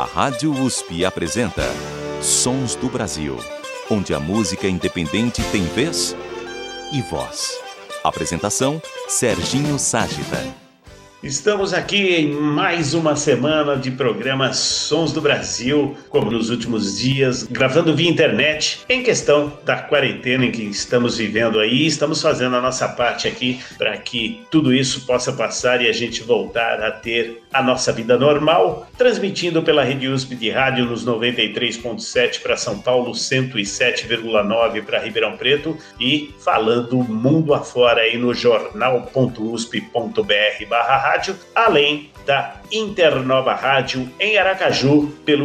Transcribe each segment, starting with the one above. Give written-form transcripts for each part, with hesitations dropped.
A Rádio USP apresenta Sons do Brasil, onde a música independente tem vez e voz. Apresentação, Serginho Ságita. Estamos aqui em mais uma semana de programa Sons do Brasil, como nos últimos dias, gravando via internet, em questão da quarentena em que estamos vivendo aí. Estamos fazendo a nossa parte aqui para que tudo isso possa passar e a gente voltar a ter a nossa vida normal, transmitindo pela Rede USP de rádio nos 93.7 para São Paulo, 107,9 para Ribeirão Preto e falando mundo afora aí no jornal.usp.br/rádio, além da Internova Rádio em Aracaju, pelo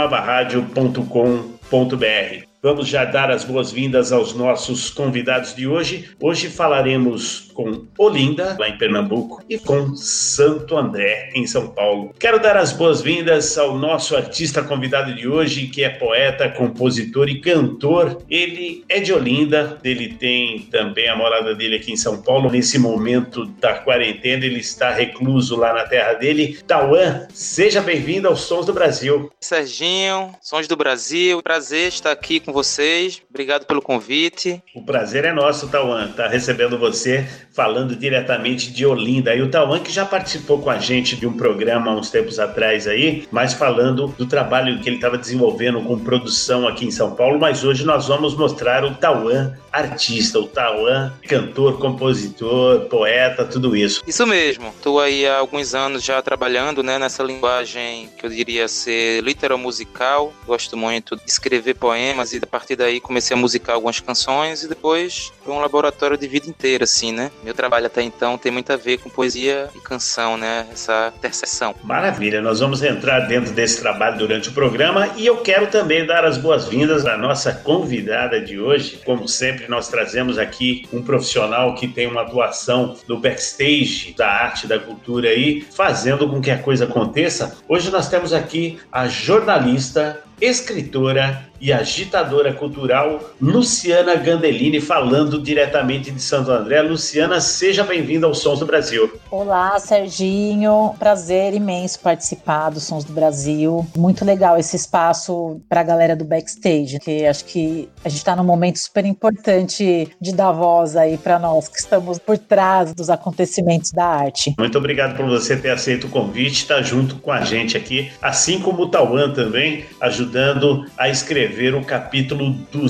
internovaradio.com.br. Vamos já dar as boas-vindas aos nossos convidados de hoje. Hoje falaremos com Olinda, lá em Pernambuco, e com Santo André, em São Paulo. Quero dar as boas-vindas ao nosso artista convidado de hoje, que é poeta, compositor e cantor. Ele é de Olinda, ele tem também a morada dele aqui em São Paulo. Nesse momento da quarentena, ele está recluso lá na terra dele. Tauan, seja bem-vindo aos Sons do Brasil. Serginho, Sons do Brasil, prazer estar aqui com vocês, obrigado pelo convite. O prazer é nosso, Tauan, estar recebendo você, falando diretamente de Olinda. E o Tauan que já participou com a gente de um programa há uns tempos atrás aí, mas falando do trabalho que ele estava desenvolvendo com produção aqui em São Paulo, mas hoje nós vamos mostrar o Tauan artista, o Tauan cantor, compositor, poeta, tudo isso. Isso mesmo, estou aí há alguns anos já trabalhando, né, nessa linguagem que eu diria ser literal-musical. Gosto muito de escrever poemas e a partir daí comecei a musicar algumas canções e depois foi um laboratório de vida inteira, assim, né? Meu trabalho até então tem muito a ver com poesia e canção, né? Essa interseção. Maravilha, nós vamos entrar dentro desse trabalho durante o programa e eu quero também dar as boas-vindas à nossa convidada de hoje. Como sempre, nós trazemos aqui um profissional que tem uma atuação no backstage da arte, da cultura aí, fazendo com que a coisa aconteça. Hoje nós temos aqui a jornalista, escritora e agitadora cultural Luciana Gandelini, falando diretamente de Santo André. Luciana, seja bem-vinda aos Sons do Brasil. Olá, Serginho. Prazer imenso participar dos Sons do Brasil. Muito legal esse espaço para a galera do backstage, que acho que a gente está num momento super importante de dar voz aí para nós que estamos por trás dos acontecimentos da arte. Muito obrigado por você ter aceito o convite, estar junto com a gente aqui, assim como o Tauan também, ajudando a escrever o capítulo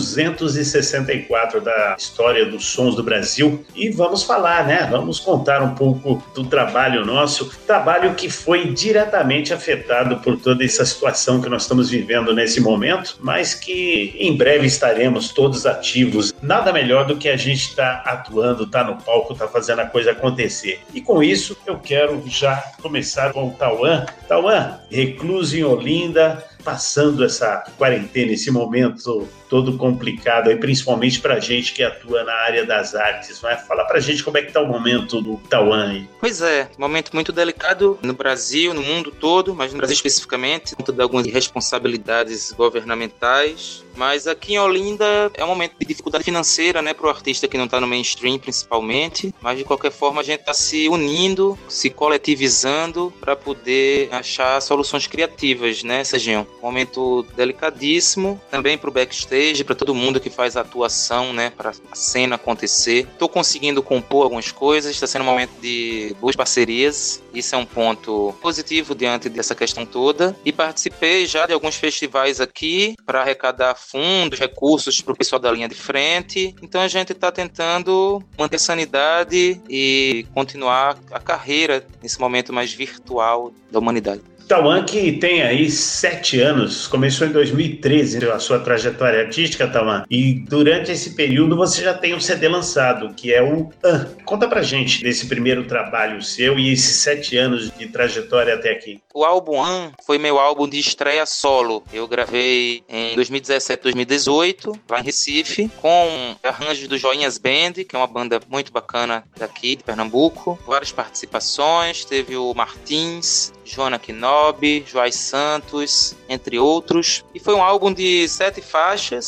264 da história dos Sons do Brasil. E vamos falar, né? Vamos contar um pouco do trabalho nosso, trabalho que foi diretamente afetado por toda essa situação que nós estamos vivendo nesse momento, mas que em breve estaremos todos ativos. Nada melhor do que a gente estar atuando, estar no palco, estar fazendo a coisa acontecer. E com isso, eu quero já começar com o Tauan. Tauan, recluso em Olinda, passando essa quarentena, esse momento todo complicado, aí, principalmente pra gente que atua na área das artes, né? Fala pra gente como é que tá o momento do Tauan aí. Pois é, momento muito delicado no Brasil, no mundo todo, mas no Brasil especificamente, conta de algumas responsabilidades governamentais, mas aqui em Olinda é um momento de dificuldade financeira, né, pro artista que não tá no mainstream principalmente, mas de qualquer forma a gente tá se unindo, se coletivizando para poder achar soluções criativas, né, Serginho? Momento delicadíssimo, também pro backstage, para todo mundo que faz a atuação, né, para a cena acontecer. Tô conseguindo compor algumas coisas, está sendo um momento de boas parcerias, isso é um ponto positivo diante dessa questão toda, e participei já de alguns festivais aqui para arrecadar fundos, recursos para o pessoal da linha de frente, então a gente está tentando manter a sanidade e continuar a carreira nesse momento mais virtual da humanidade. Tauan, que tem aí 7 anos, começou em 2013 a sua trajetória artística, Tauan, e durante esse período você já tem um CD lançado, que é o Conta pra gente desse primeiro trabalho seu e esses 7 anos de trajetória até aqui. O álbum foi meu álbum de estreia solo. Eu gravei em 2017, 2018, lá em Recife, com arranjos do Joinhas Band, que é uma banda muito bacana daqui de Pernambuco. Várias participações, teve o Martins, Joana Kinobi, Joás Santos, entre outros. E foi um álbum de 7 faixas,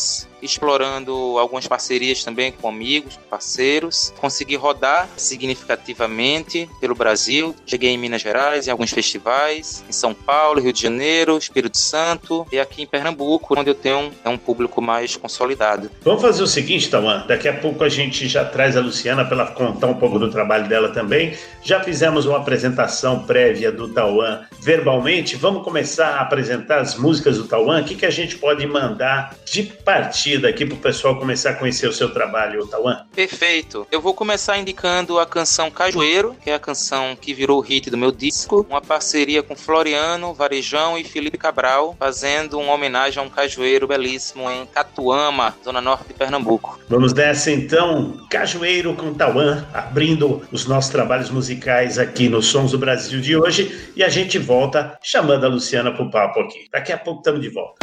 explorando algumas parcerias também com amigos, parceiros. Consegui rodar significativamente pelo Brasil. Cheguei em Minas Gerais, em alguns festivais, em São Paulo, Rio de Janeiro, Espírito Santo e aqui em Pernambuco, onde eu tenho um público mais consolidado. Vamos fazer o seguinte, Tauan, daqui a pouco a gente já traz a Luciana para ela contar um pouco do trabalho dela também. Já fizemos uma apresentação prévia do Tauan verbalmente, vamos começar a apresentar as músicas do Tauan. O que a gente pode mandar de partida aqui para o pessoal começar a conhecer o seu trabalho, Tauan? Perfeito. Eu vou começar indicando a canção Cajueiro, que é a canção que virou o hit do meu disco, uma parceria com Floriano, Varejão e Felipe Cabral, fazendo uma homenagem a um cajueiro belíssimo em Catuama, zona norte de Pernambuco. Vamos nessa então, Cajueiro com Tauan, abrindo os nossos trabalhos musicais aqui no Sons do Brasil de hoje, e a gente volta chamando a Luciana pro papo aqui. Daqui a pouco estamos de volta.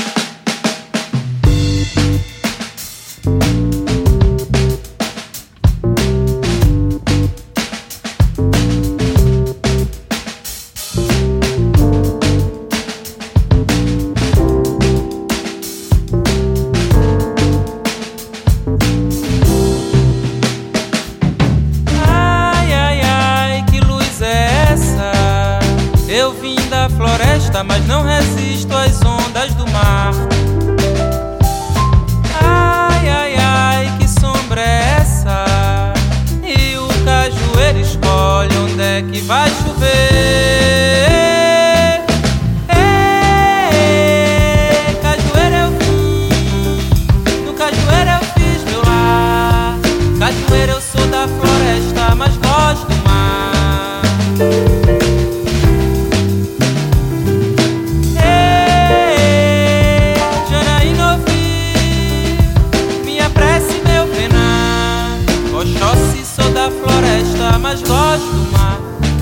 Mas não resisto às ondas do mar. Ai, ai, ai, que sombra é essa? E o cajueiro escolhe onde é que vai chover. Ei, cajueiro eu vim, no cajueiro eu fiz meu lar. Cajueiro eu sou da floresta, mas gosto do mar. Floresta, mas gosto do mar.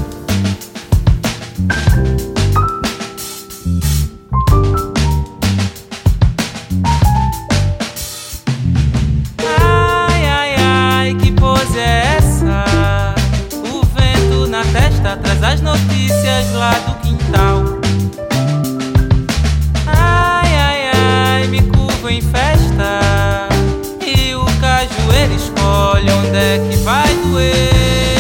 Ai, ai, ai, que pose é essa? O vento na testa traz as notícias lá do quintal. Ai, ai, ai, me curvo em festa e o cajueiro escolhe onde é que vai doer.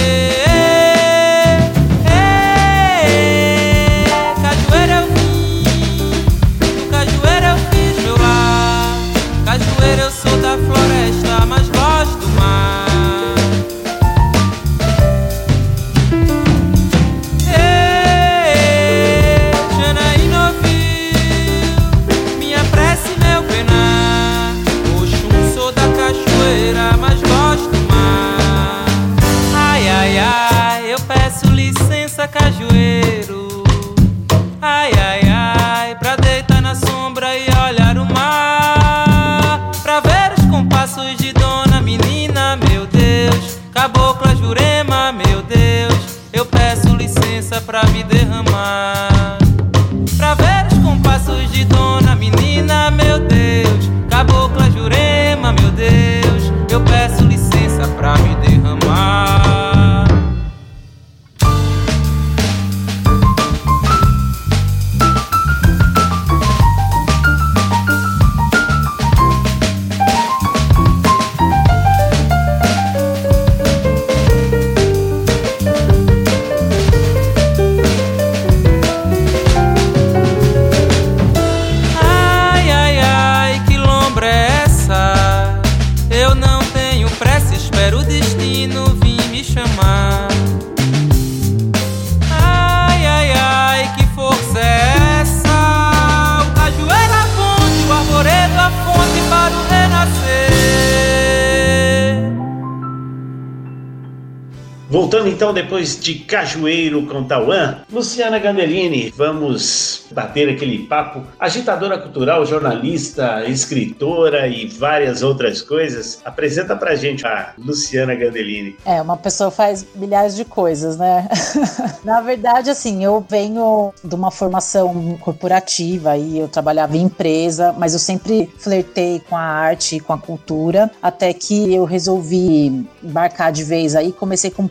Cajueiro eu vim, no cajueiro eu fiz meu lar. Cajueiro eu sou da floresta, mas gosto do mar. Janaína ouviu minha prece e meu penar. Oxum, sou da cachoeira, mas gosto do mar. Ai, ai, ai, eu peço licença, cajueiro. Ai, ai, ai, pra deitar na sombra e olhar o mar. Pra ver os compassos de dona menina, meu Deus. Cabocla Jurema, meu Deus. Eu peço licença pra me derramar. Pra ver os compassos de dona menina, meu Deus. Cabocla Jurema, meu Deus. Eu peço licença pra me derramar. Ai, ai, ai, que lombra é essa? Eu não tenho pressa, espero o destino vir me chamar. Ai, ai, ai, que força é essa? O cajueiro a fonte, o arvoredo a fonte para o renascer. Voltando então depois de Cajueiro com Tauan, Luciana Gandelini, vamos bater aquele papo. Agitadora cultural, jornalista, escritora e várias outras coisas. Apresenta pra gente a Luciana Gandelini. Uma pessoa faz milhares de coisas, né? Na verdade, assim, eu venho de uma formação corporativa e eu trabalhava em empresa, mas eu sempre flertei com a arte e com a cultura, até que eu resolvi embarcar de vez aí, comecei com um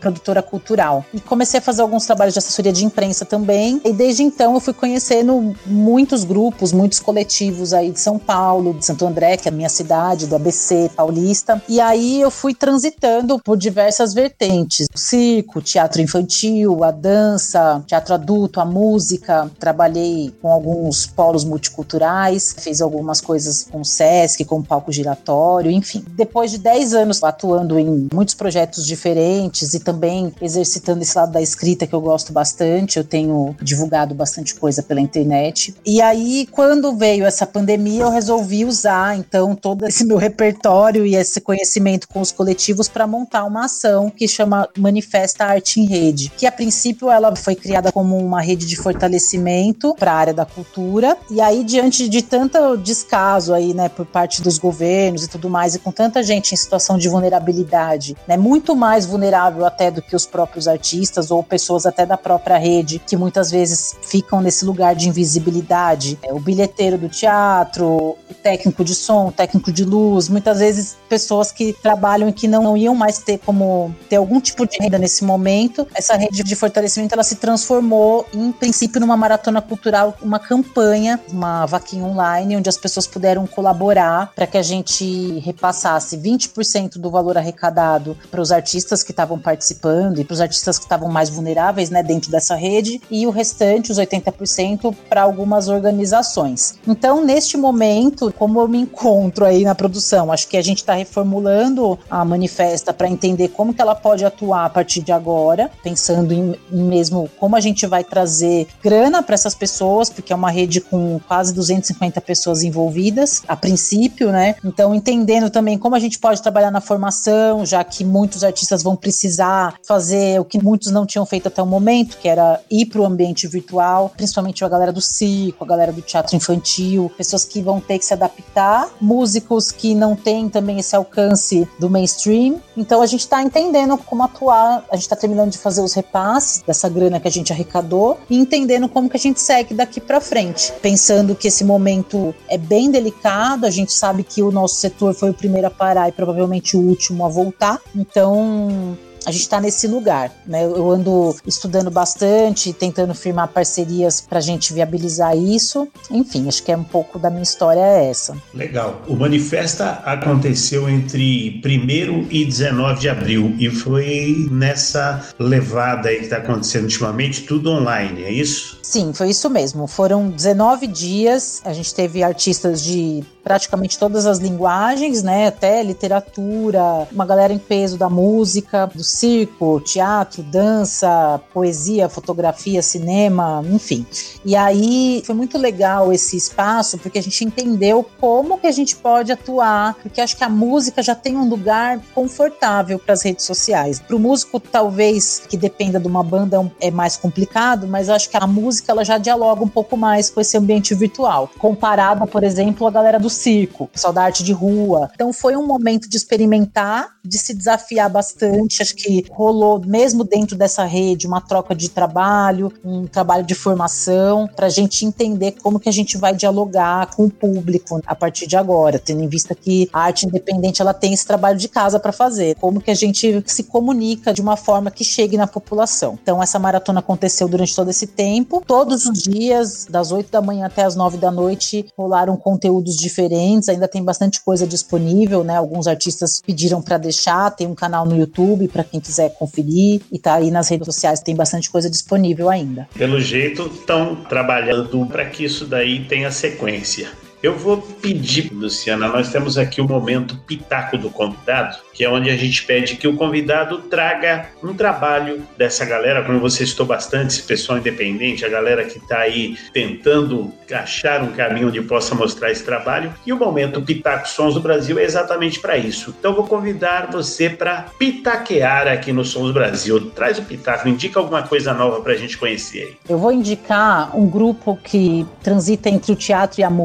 produtora cultural. E comecei a fazer alguns trabalhos de assessoria de imprensa também. E desde então eu fui conhecendo muitos grupos, muitos coletivos aí de São Paulo, de Santo André, que é a minha cidade, do ABC paulista. E aí eu fui transitando por diversas vertentes. O circo, teatro infantil, a dança, teatro adulto, a música. Trabalhei com alguns polos multiculturais, fiz algumas coisas com o Sesc, com o palco giratório, enfim. Depois de 10 anos atuando em muitos projetos diferentes e também exercitando esse lado da escrita que eu gosto bastante, eu tenho divulgado bastante coisa pela internet. E aí, quando veio essa pandemia, eu resolvi usar, então, todo esse meu repertório e esse conhecimento com os coletivos para montar uma ação que chama Manifesta Arte em Rede, que a princípio ela foi criada como uma rede de fortalecimento para a área da cultura. E aí, diante de tanto descaso aí, né, por parte dos governos e tudo mais, e com tanta gente em situação de vulnerabilidade, né, muito mais vulnerável até do que os próprios artistas ou pessoas até da própria rede, que muitas vezes ficam nesse lugar de invisibilidade. O bilheteiro do teatro, o técnico de som, o técnico de luz, muitas vezes pessoas que trabalham e que não iam mais ter como ter algum tipo de renda nesse momento. Essa rede de fortalecimento, ela se transformou em princípio numa maratona cultural, uma campanha, uma vaquinha online, onde as pessoas puderam colaborar para que a gente repassasse 20% do valor arrecadado para os artistas que estavam participando e para os artistas que estavam mais vulneráveis, né, dentro dessa rede, e o restante, os 80%, para algumas organizações. Então, neste momento, como eu me encontro aí na produção, acho que a gente está reformulando a Manifesta para entender como que ela pode atuar a partir de agora, pensando em mesmo como a gente vai trazer grana para essas pessoas, porque é uma rede com quase 250 pessoas envolvidas, a princípio, né? Então, entendendo também como a gente pode trabalhar na formação, já que muitos artistas vão precisar fazer o que muitos não tinham feito até o momento, que era ir para o ambiente virtual, principalmente a galera do circo, a galera do teatro infantil, pessoas que vão ter que se adaptar, músicos que não têm também esse alcance do mainstream. Então, a gente está entendendo como atuar, a gente está terminando de fazer os repasses dessa grana que a gente arrecadou e entendendo como que a gente segue daqui para frente, pensando que esse momento é bem delicado, a gente sabe que o nosso setor foi o primeiro a parar e provavelmente o último a voltar, então a gente está nesse lugar, né? Eu ando estudando bastante, tentando firmar parcerias para a gente viabilizar isso. Enfim, acho que é um pouco da minha história essa. Legal. O Manifesta aconteceu entre 1º e 19 de abril e foi nessa levada aí que está acontecendo ultimamente, tudo online, é isso? Sim, foi isso mesmo. Foram 19 dias, a gente teve artistas de praticamente todas as linguagens, né? Até literatura, uma galera em peso da música, do circo, teatro, dança, poesia, fotografia, cinema, enfim. E aí foi muito legal esse espaço, porque a gente entendeu como que a gente pode atuar, porque acho que a música já tem um lugar confortável para as redes sociais. Para o músico, talvez, que dependa de uma banda, é mais complicado, mas acho que a música ela já dialoga um pouco mais com esse ambiente virtual, comparado, por exemplo, a galera do circo, o pessoal da arte de rua. Então foi um momento de experimentar, de se desafiar bastante. Acho que rolou, mesmo dentro dessa rede, uma troca de trabalho, um trabalho de formação, para a gente entender como que a gente vai dialogar com o público a partir de agora, tendo em vista que a arte independente ela tem esse trabalho de casa para fazer. Como que a gente se comunica de uma forma que chegue na população. Então essa maratona aconteceu durante todo esse tempo. Todos os dias, das 8 da manhã até as 9 da noite, rolaram conteúdos diferentes. Ainda tem bastante coisa disponível, né? Alguns artistas pediram para deixar, tem um canal no YouTube para quem quiser conferir, e tá aí nas redes sociais, tem bastante coisa disponível ainda. Pelo jeito, estão trabalhando para que isso daí tenha sequência. Eu vou pedir, Luciana, nós temos aqui o momento Pitaco do Convidado, que é onde a gente pede que o convidado traga um trabalho dessa galera, como você citou bastante, esse pessoal independente, a galera que está aí tentando achar um caminho onde possa mostrar esse trabalho. E o momento Pitaco Sons do Brasil é exatamente para isso. Então vou convidar você para pitaquear aqui no Sons do Brasil. Traz o pitaco, indica alguma coisa nova para a gente conhecer aí. Eu vou indicar um grupo que transita entre o teatro e a música,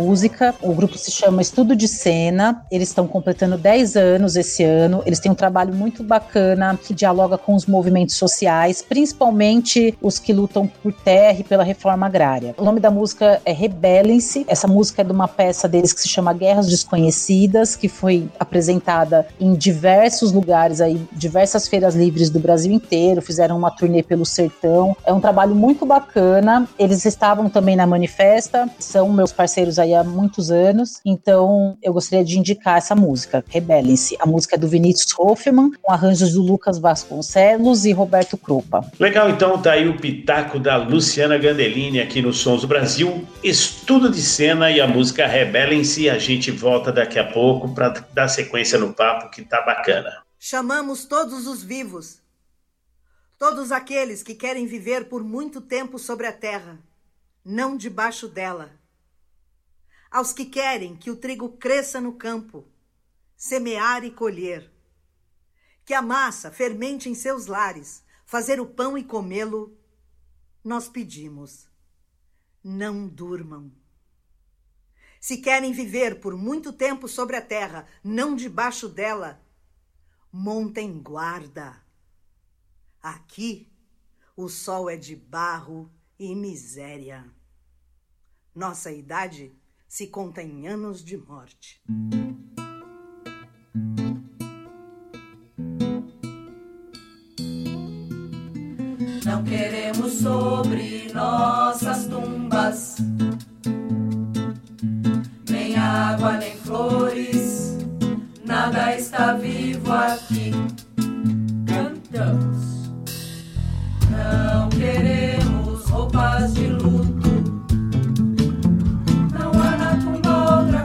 música. O grupo se chama Estudo de Cena. Eles estão completando 10 anos esse ano. Eles têm um trabalho muito bacana que dialoga com os movimentos sociais, principalmente os que lutam por terra e pela reforma agrária. O nome da música é Rebelem-se. Essa música é de uma peça deles que se chama Guerras Desconhecidas, que foi apresentada em diversos lugares aí, diversas feiras livres do Brasil inteiro, fizeram uma turnê pelo sertão. É um trabalho muito bacana. Eles estavam também na Manifesta, são meus parceiros aí há muitos anos, então eu gostaria de indicar essa música, Rebelem-se. A música é do Vinícius Hoffmann, com arranjos do Lucas Vasconcelos e Roberto Cropa. Legal, então tá aí o pitaco da Luciana Gandelini aqui no Sons do Brasil, Estudo de Cena e a música Rebelem-se. A gente volta daqui a pouco para dar sequência no papo que tá bacana. Chamamos todos os vivos, todos aqueles que querem viver por muito tempo sobre a terra, não debaixo dela. Aos que querem que o trigo cresça no campo, semear e colher, que a massa fermente em seus lares, fazer o pão e comê-lo, nós pedimos, não durmam. Se querem viver por muito tempo sobre a terra, não debaixo dela, montem guarda. Aqui, o sol é de barro e miséria. Nossa idade se conta em anos de morte. Não queremos sobre nossas tumbas nem água, nem flores, nada está vivo aqui. Cantamos. Não queremos roupas de luto, não há na tumba outra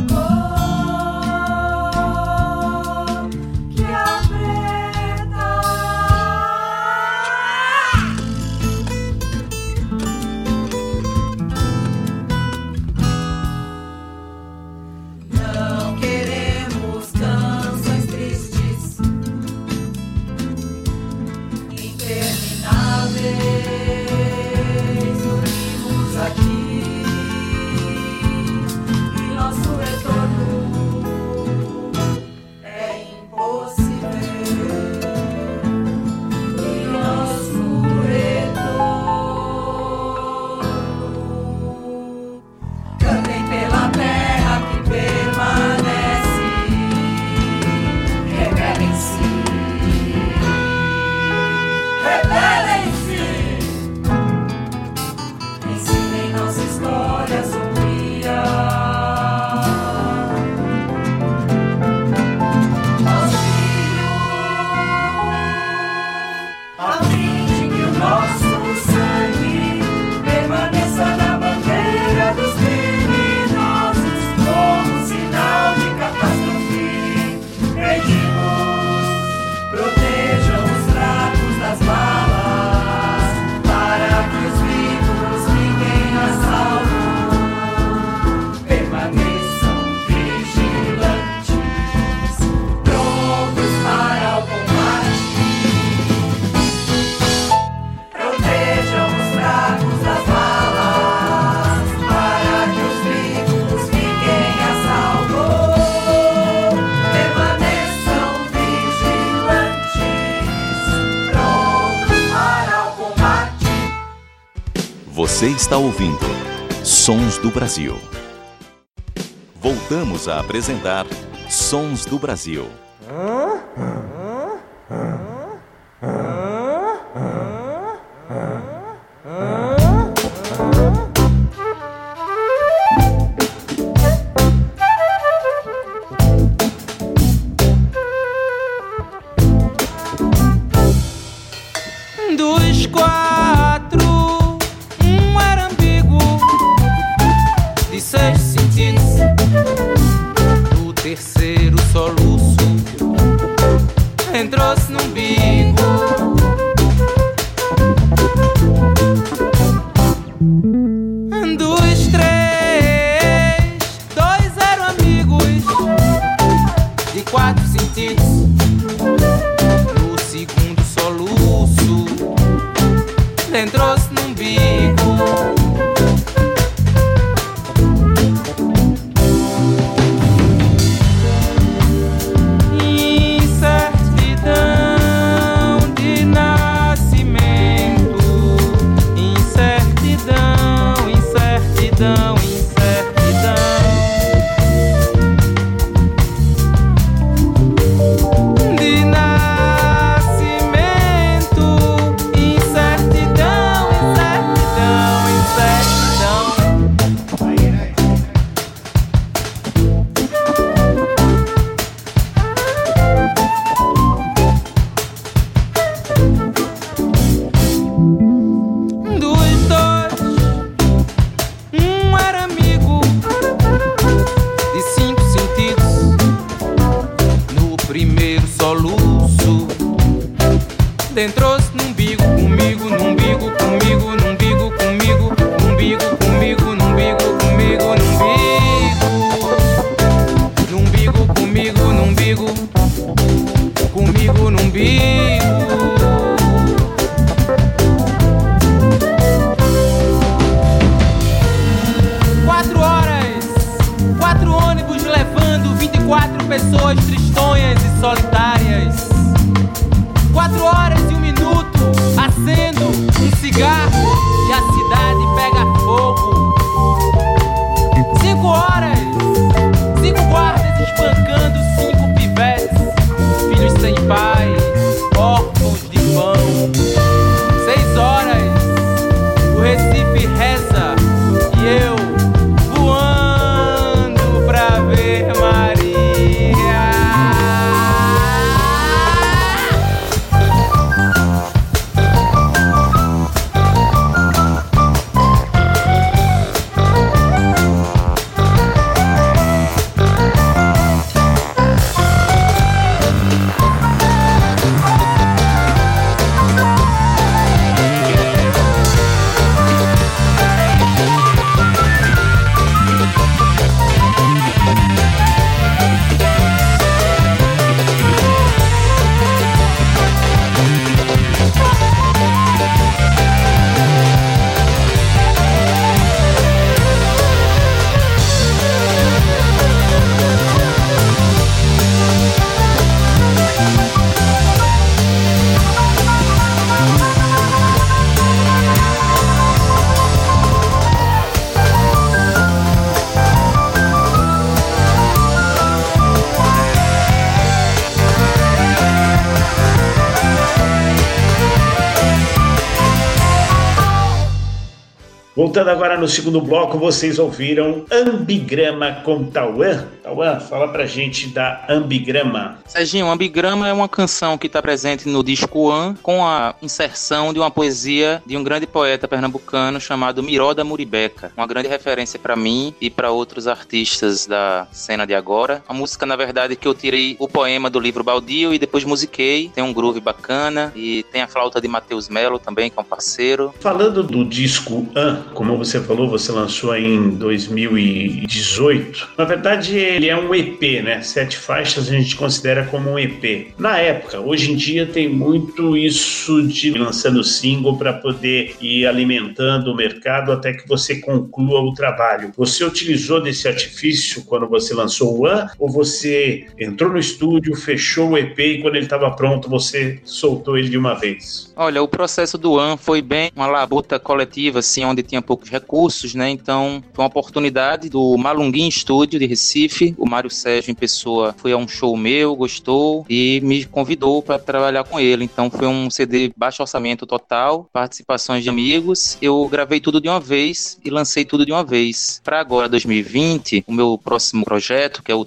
cor que a preta. Não queremos canções tristes, intermináveis, unimos aqui e nosso retorno é impossível. E nosso retorno, cantem pela terra que permanece, rebelem-se. Rebelem-se, ensinem nossa história sombria aos filhos, a fim de que o nosso sangue permaneça na bandeira dos criminosos como sinal de catástrofe. Pedimos, protejam os fracos das balas, para que os vivos fiquem a salvo. Permaneçam vigilantes, prontos para o combate. Protejam os fracos das balas, para que os vivos fiquem a salvo. Permaneçam vigilantes, prontos para o combate. Você está ouvindo Sons do Brasil. Voltamos a apresentar Sons do Brasil. Dos quatro, um era ambíguo, de 6 sentidos. O terceiro soluço entrou-se no umbigo. Dos 3, 2 eram amigos, de 4 sentidos. O segundo soluço entrou-se no umbigo. Voltando agora no segundo bloco, vocês ouviram Ambigrama com Tauan. Tauan, fala pra gente da Ambigrama. Serginho, Ambigrama é uma canção que está presente no disco An, com a inserção de uma poesia de um grande poeta pernambucano chamado Miró da Muribeca. Uma grande referência para mim e para outros artistas da cena de agora. A música, na verdade, que eu tirei o poema do livro Baldio e depois musiquei. Tem um groove bacana e tem a flauta de Matheus Melo também, que é um parceiro. Falando do disco An, como você falou, você lançou em 2018. Na verdade, ele é um EP, né? 7 faixas a gente considera como um EP. Na época, hoje em dia tem muito isso de lançando single para poder ir alimentando o mercado até que você conclua o trabalho. Você utilizou desse artifício quando você lançou o An, ou você entrou no estúdio, fechou o EP e quando ele estava pronto você soltou ele de uma vez? Olha, o processo do An foi bem uma labuta coletiva, assim, onde tinha poucos recursos, né? Então, foi uma oportunidade do Malunguim Estúdio de Recife. O Mário Sérgio em pessoa foi a um show meu, gostou e me convidou para trabalhar com ele. Então, foi um CD baixo orçamento total, participações de amigos. Eu gravei tudo de uma vez e lancei tudo de uma vez. Para agora, 2020, o meu próximo projeto, que é o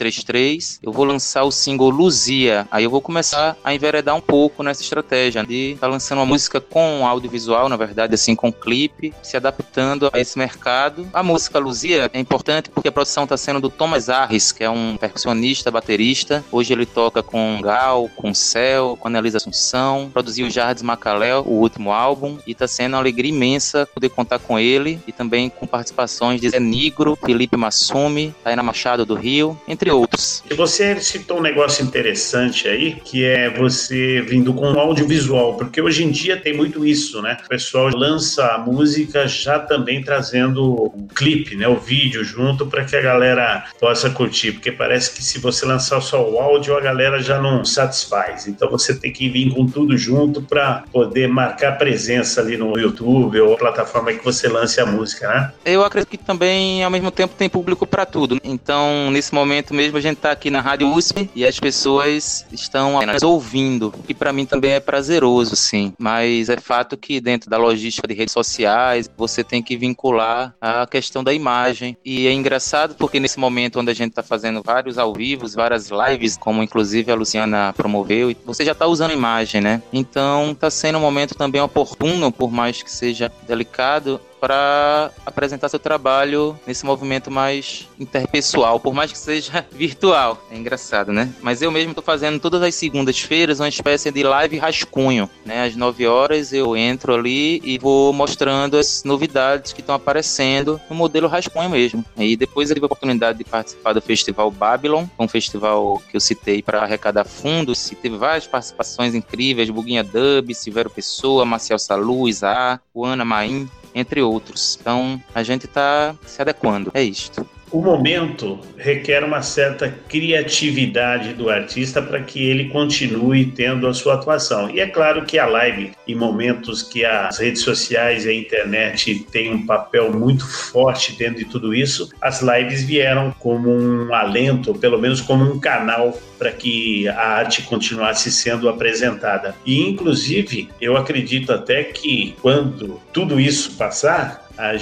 333, eu vou lançar o single Luzia. Aí eu vou começar a enveredar um pouco nessa estratégia de estar lançando uma música com audiovisual, na verdade, assim, com clipe, se adaptando a esse mercado. A música Luzia é importante porque a produção está sendo do Thomas Arres, que é um percussionista, baterista. Hoje ele toca com Gal, com Céu, com Anelisa Assunção, produziu Jardim Macalé, o último álbum, e está sendo uma alegria imensa poder contar com ele, e também com participações de Zé Nigro, Felipe Massumi, Taina Machado do Rio, entre outros. E você citou um negócio interessante aí, que é você vindo com o audiovisual, porque hoje em dia tem muito isso, né? O pessoal lança a música já também trazendo o clipe, né? O vídeo junto para que a galera possa curtir, porque parece que se você lançar só o áudio, a galera já não satisfaz. Então você tem que vir com tudo junto para poder marcar presença ali no YouTube ou a plataforma que você lance a música, né? Eu acredito que também, ao mesmo tempo, tem público para tudo. Então, nesse momento mesmo, a gente tá aqui na Rádio USP e as pessoas estão apenas ouvindo, que para mim também é prazeroso, sim. Mas é fato que dentro da logística de redes sociais, você tem que vincular a questão da imagem. E é engraçado porque nesse momento onde a gente tá fazendo vários ao vivo, várias lives, como inclusive a Luciana promoveu, você já tá usando imagem, né? Então, tá sendo um momento também oportuno, por mais que seja delicado, para apresentar seu trabalho nesse movimento mais interpessoal, por mais que seja virtual. É engraçado, né? Mas eu mesmo estou fazendo todas as segundas-feiras uma espécie de live rascunho, né? Às 9 horas eu entro ali e vou mostrando as novidades que estão aparecendo no modelo rascunho mesmo. E depois eu tive a oportunidade de participar do Festival Babylon, um festival que eu citei para arrecadar fundos, e teve várias participações incríveis, Buguinha Dub, Silvério Pessoa, Marcial Salu, Isá, Ana Maim, entre outros. Então, a gente está se adequando. É isto. O momento requer uma certa criatividade do artista para que ele continue tendo a sua atuação. E é claro que a live, em momentos que as redes sociais e a internet têm um papel muito forte dentro de tudo isso, as lives vieram como um alento, pelo menos como um canal para que a arte continuasse sendo apresentada. E, inclusive, eu acredito até que quando tudo isso passar, a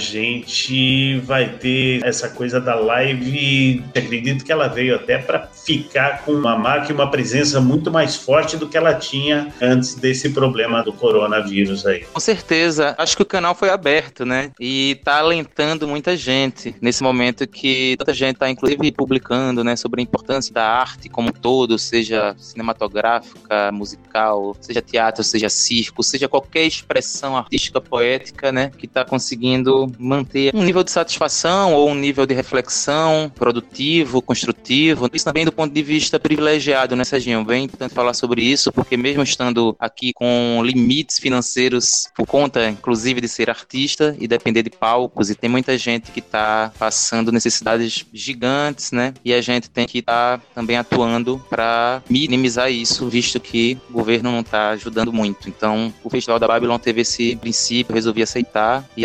gente vai ter essa coisa da live. Acredito que ela veio até para ficar com uma marca e uma presença muito mais forte do que ela tinha antes desse problema do coronavírus aí. Com certeza, acho que o canal foi aberto, né? E tá alentando muita gente nesse momento que tanta gente tá inclusive publicando, né, sobre a importância da arte como um todo, seja cinematográfica, musical, seja teatro, seja circo, seja qualquer expressão artística, poética, né, que tá conseguindo manter um nível de satisfação ou um nível de reflexão produtivo, construtivo. Isso também do ponto de vista privilegiado, né, Serginho? Bem importante falar sobre isso, porque mesmo estando aqui com limites financeiros por conta, inclusive, de ser artista e depender de palcos, e tem muita gente que está passando necessidades gigantes, né? E a gente tem que estar também atuando para minimizar isso, visto que o governo não está ajudando muito. Então, o Festival da Babylon teve esse princípio, resolvi aceitar, e assim a gente vai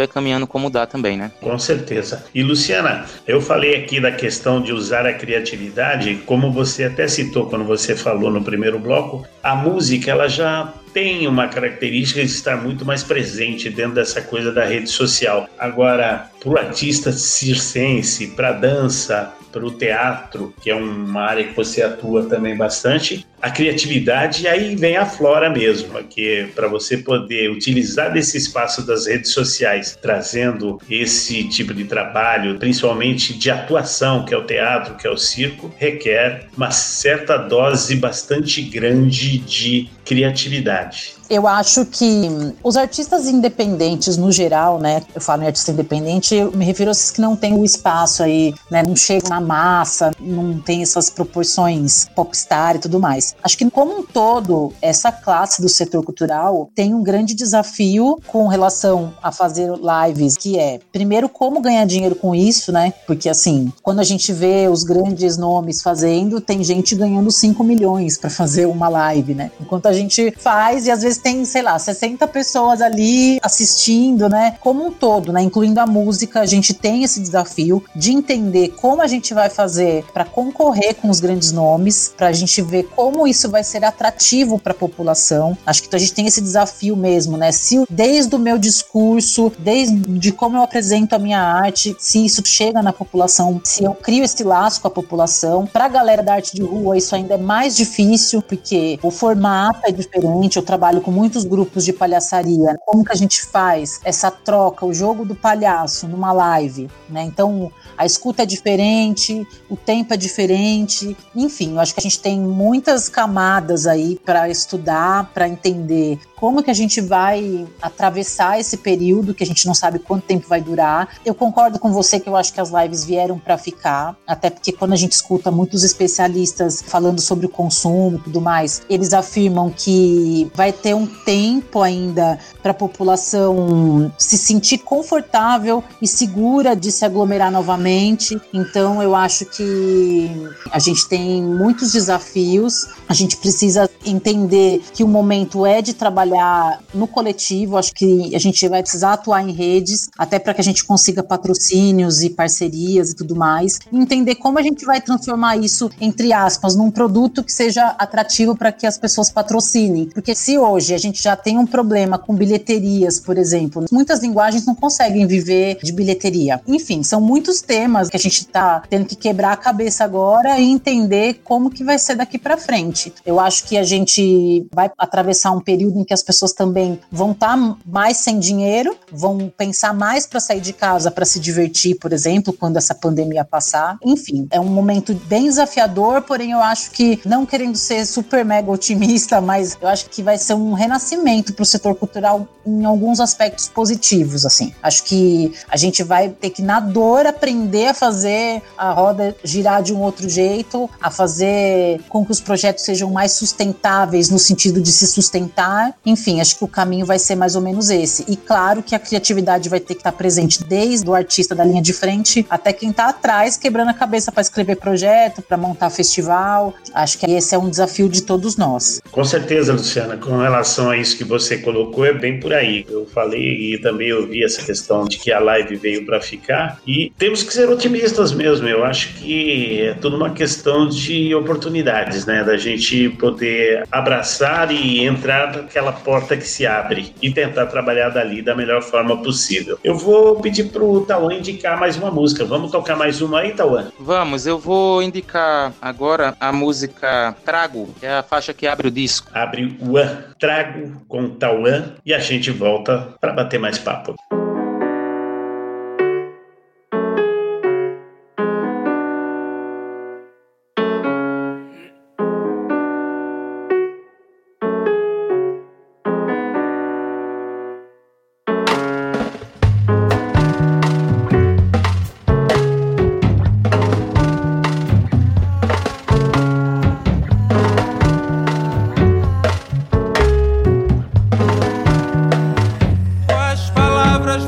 vai caminhando como dá também, né? Com certeza. E Luciana, eu falei aqui da questão de usar a criatividade, como você até citou quando você falou no primeiro bloco, a música ela já tem uma característica de estar muito mais presente dentro dessa coisa da rede social. Agora, para o artista circense, para a dança, para o teatro, que é uma área que você atua também bastante, a criatividade aí vem à flora mesmo, que para você poder utilizar desse espaço das redes sociais, trazendo esse tipo de trabalho, principalmente de atuação, que é o teatro, que é o circo, requer uma certa dose bastante grande de criatividade. Eu acho que os artistas independentes, no geral, né? Eu falo em artista independente, eu me refiro a esses que não têm o espaço aí, né? Não chegam na massa, não tem essas proporções popstar e tudo mais. Acho que, como um todo, essa classe do setor cultural tem um grande desafio com relação a fazer lives, que é, primeiro, como ganhar dinheiro com isso, né? Porque, assim, quando a gente vê os grandes nomes fazendo, tem gente ganhando 5 milhões pra fazer uma live, né? Enquanto a gente faz e às vezes tem, sei lá, 60 pessoas ali assistindo, né? Como um todo, né? Incluindo a música, a gente tem esse desafio de entender como a gente vai fazer para concorrer com os grandes nomes, pra gente ver como isso vai ser atrativo para a população. Acho que a gente tem esse desafio mesmo, né? Se desde o meu discurso, desde como eu apresento a minha arte, se isso chega na população, se eu crio esse laço com a população. Pra galera da arte de rua, isso ainda é mais difícil, porque o formato é diferente. Eu trabalho com muitos grupos de palhaçaria. Como que a gente faz essa troca, o jogo do palhaço numa live, né? Então, a escuta é diferente, o tempo é diferente. Enfim, eu acho que a gente tem muitas camadas aí para estudar, para entender como que a gente vai atravessar esse período que a gente não sabe quanto tempo vai durar. Eu concordo com você que eu acho que as lives vieram para ficar, até porque quando a gente escuta muitos especialistas falando sobre o consumo e tudo mais, eles afirmam que vai ter um tempo ainda para a população se sentir confortável e segura de se aglomerar novamente. Então eu acho que a gente tem muitos desafios, a gente precisa entender que o momento é de trabalhar no coletivo. Acho que a gente vai precisar atuar em redes, até para que a gente consiga patrocínios e parcerias e tudo mais, e entender como a gente vai transformar isso, entre aspas, num produto que seja atrativo para que as pessoas patrocinem. Porque se hoje a gente já tem um problema com bilheterias, por exemplo, muitas linguagens não conseguem viver de bilheteria. Enfim, são muitos temas que a gente está tendo que quebrar a cabeça agora e entender como que vai ser daqui para frente. Eu acho que a gente vai atravessar um período em que as pessoas também vão estar mais sem dinheiro, vão pensar mais para sair de casa, para se divertir, por exemplo, quando essa pandemia passar. Enfim, é um momento bem desafiador, porém eu acho que, não querendo ser super mega otimista, mas eu acho que vai ser um renascimento para o setor cultural em alguns aspectos positivos, assim. Acho que a gente vai ter que, na dor, aprender a fazer a roda girar de um outro jeito, a fazer com que os projetos sejam mais sustentáveis no sentido de se sustentar. Enfim, acho que o caminho vai ser mais ou menos esse. E claro que a criatividade vai ter que estar presente desde o artista da linha de frente até quem está atrás, quebrando a cabeça para escrever projeto, para montar festival. Acho que esse é um desafio de todos nós. Com certeza, Luciana, com relação a isso que você colocou, é bem por aí. Eu falei e também ouvi essa questão de que a live veio para ficar, e temos que ser otimistas mesmo. Eu acho que é tudo uma questão de oportunidades, né? Da gente poder abraçar e entrar naquela porta que se abre e tentar trabalhar dali da melhor forma possível. Eu vou pedir pro Tauan indicar mais uma música. Vamos tocar mais uma aí, Tauan? Vamos, eu vou indicar agora a música Trago, que é a faixa que abre o disco. Abre o Trago com Tauan e a gente volta para bater mais papo. As palavras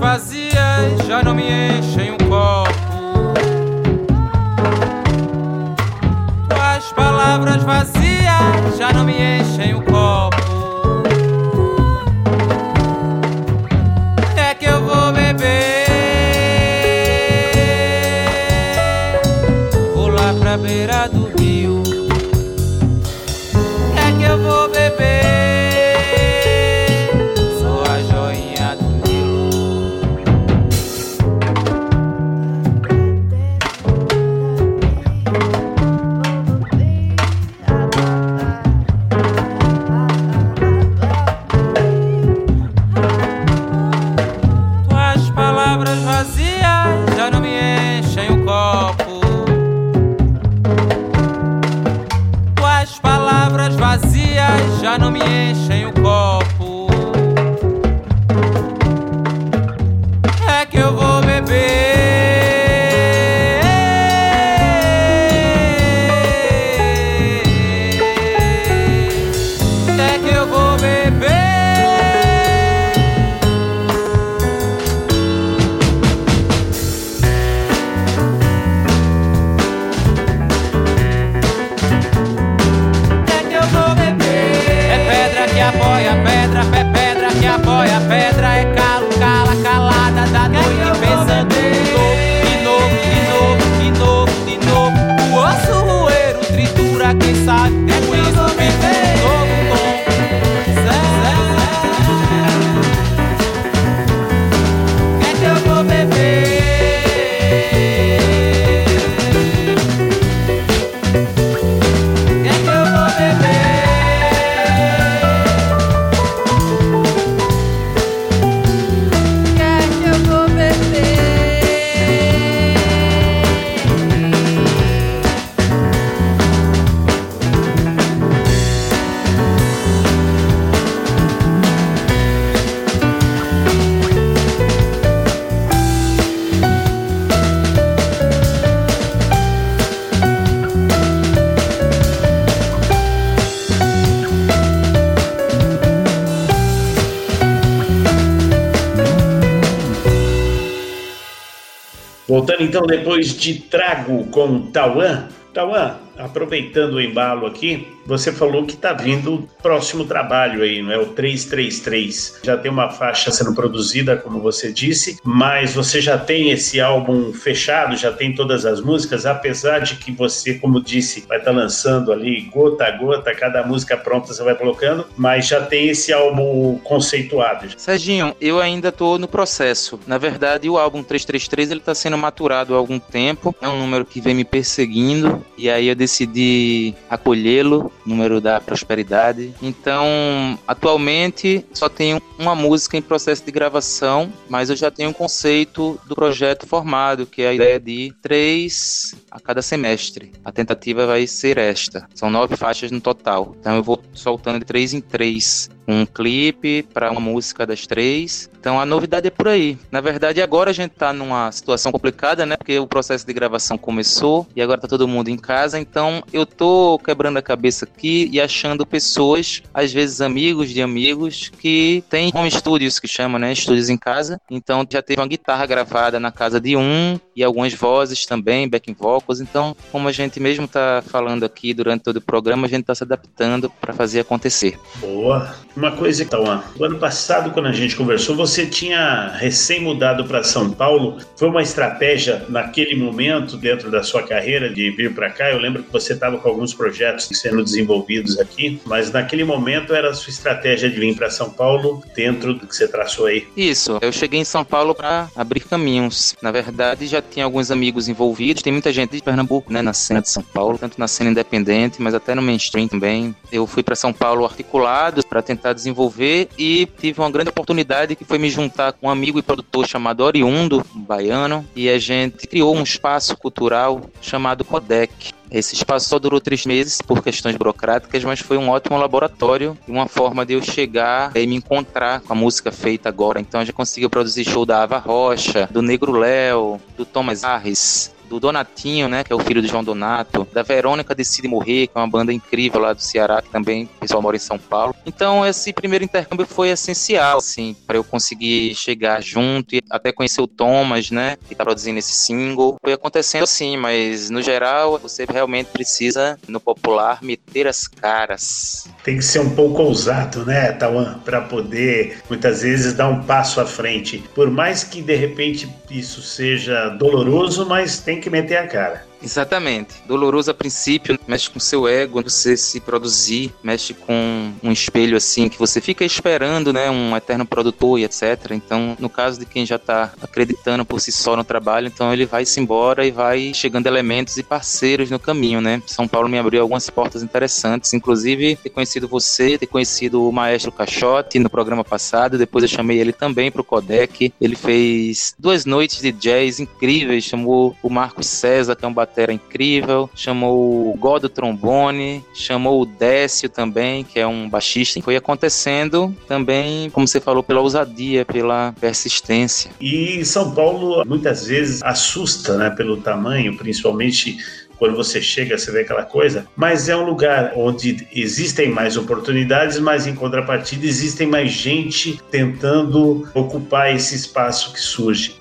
Voltando então depois de Trago com Tauan. Tauan, aproveitando o embalo aqui, você falou que está vindo o próximo trabalho aí, não é? O 333. Já tem uma faixa sendo produzida, como você disse, mas você já tem esse álbum fechado, já tem todas as músicas, apesar de que você, como disse, vai estar lançando ali gota a gota, cada música pronta você vai colocando, mas já tem esse álbum conceituado. Serginho, eu ainda estou no processo. Na verdade, o álbum 333 ele está sendo maturado há algum tempo, é um número que vem me perseguindo, e aí eu decidi acolhê-lo, número da prosperidade. Então, atualmente só tenho uma música em processo de gravação, mas eu já tenho um conceito do projeto formado, que é a ideia de 3 a cada semestre. A tentativa vai ser esta. São 9 faixas no total. Então eu vou soltando de 3 em 3. Um clipe para uma música das 3. Então a novidade é por aí. Na verdade, agora a gente tá numa situação complicada, né? Porque o processo de gravação começou e agora tá todo mundo em casa. Então eu tô quebrando a cabeça aqui e achando pessoas, às vezes amigos de amigos, que tem home studios, que chama, né? Estúdios em casa. Então já teve uma guitarra gravada na casa de um e algumas vozes também, backing vocals. Então, como a gente mesmo tá falando aqui durante todo o programa, a gente tá se adaptando para fazer acontecer. Boa! Uma coisa, Tauan, o ano passado, quando a gente conversou, você tinha recém-mudado para São Paulo. Foi uma estratégia naquele momento, dentro da sua carreira, de vir para cá? Eu lembro que você estava com alguns projetos sendo desenvolvidos aqui, mas naquele momento era a sua estratégia de vir para São Paulo, dentro do que você traçou aí? Isso, eu cheguei em São Paulo para abrir caminhos. Na verdade, já tinha alguns amigos envolvidos, tem muita gente de Pernambuco, né, na cena de São Paulo, tanto na cena independente, mas até no mainstream também. Eu fui para São Paulo articulado para tentar desenvolver e tive uma grande oportunidade que foi me juntar com um amigo e produtor chamado Oriundo, um baiano, e a gente criou um espaço cultural chamado Codec. Esse espaço só durou 3 meses por questões burocráticas, mas foi um ótimo laboratório e uma forma de eu chegar e me encontrar com a música feita agora. Então a gente conseguiu produzir show da Ava Rocha, do Negro Léo, do Thomas Harris, do Donatinho, né, que é o filho do João Donato, da Verônica Decide Morrer, que é uma banda incrível lá do Ceará, que também o pessoal mora em São Paulo. Então esse primeiro intercâmbio foi essencial, assim, para eu conseguir chegar junto e até conhecer o Thomas, né, que tá produzindo esse single. Foi acontecendo assim, mas no geral você realmente precisa, no popular, meter as caras. Tem que ser um pouco ousado, né, Tauan, para poder muitas vezes dar um passo à frente. Por mais que de repente isso seja doloroso, mas tem que meter a cara. Exatamente. Doloroso a princípio, mexe com seu ego, você se produzir, mexe com um espelho assim, que você fica esperando, né, um eterno produtor e etc. Então, no caso de quem já tá acreditando por si só no trabalho, então ele vai-se embora e vai chegando elementos e parceiros no caminho, né. São Paulo me abriu algumas portas interessantes, inclusive ter conhecido você, ter conhecido o Maestro Caixote no programa passado, depois eu chamei ele também pro Codec, ele fez 2 noites de jazz incríveis, chamou o Marcos César, que é um batera incrível, chamou o God do trombone, chamou o Décio também, que é um baixista. Foi acontecendo também, como você falou, pela ousadia, pela persistência. E São Paulo muitas vezes assusta, né, pelo tamanho, principalmente quando você chega, você vê aquela coisa, mas é um lugar onde existem mais oportunidades, mas em contrapartida existem mais gente tentando ocupar esse espaço que surge.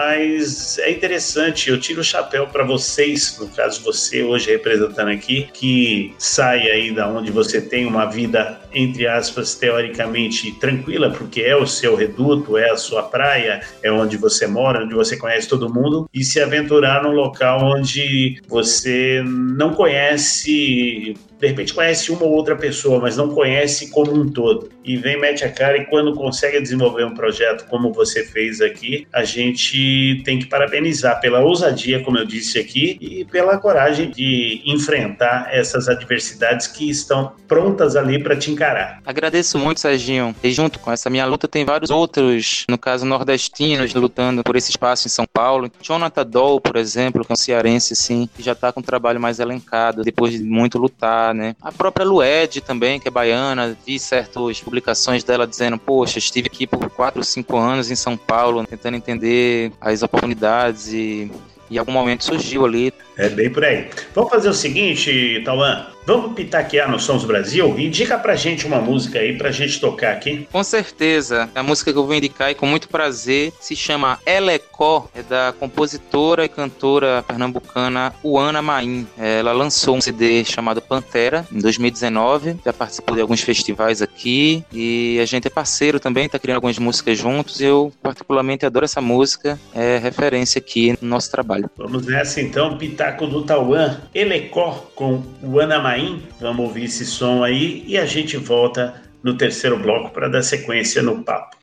Mas é interessante, eu tiro o chapéu para vocês, no caso você hoje representando aqui, que sai aí da onde você tem uma vida, entre aspas, teoricamente tranquila, porque é o seu reduto, é a sua praia, é onde você mora, onde você conhece todo mundo, e se aventurar num local onde você não conhece, de repente conhece uma ou outra pessoa, mas não conhece como um todo. E vem, mete a cara, e quando consegue desenvolver um projeto como você fez aqui, a gente tem que parabenizar pela ousadia, como eu disse aqui, e pela coragem de enfrentar essas adversidades que estão prontas ali para te encarar. Agradeço muito, Serginho. E junto com essa minha luta tem vários outros, no caso nordestinos, lutando por esse espaço em São Paulo. Jonathan Doll, por exemplo, que é um cearense, assim, que já está com um trabalho mais elencado, depois de muito lutar, né? A própria Lued também, que é baiana, vi certas publicações dela dizendo, poxa, estive aqui por 4 ou 5 anos em São Paulo, tentando entender as oportunidades e em algum momento surgiu ali. É bem por aí. Vamos fazer o seguinte, Tauan, Vamos pitaquear no Sons do Brasil? Indica pra gente uma música aí pra gente tocar aqui. Com certeza. A música que eu vou indicar e com muito prazer se chama Elecó, é da compositora e cantora pernambucana Uana Maim. Ela lançou um CD chamado Pantera em 2019, já participou de alguns festivais aqui e a gente é parceiro também, tá criando algumas músicas juntos. Eu particularmente adoro essa música, é referência aqui no nosso trabalho. Vamos nessa então, Pitaco do Tauã, Elecó com Uana Maim. Vamos ouvir esse som aí e a gente volta no terceiro bloco para dar sequência no papo.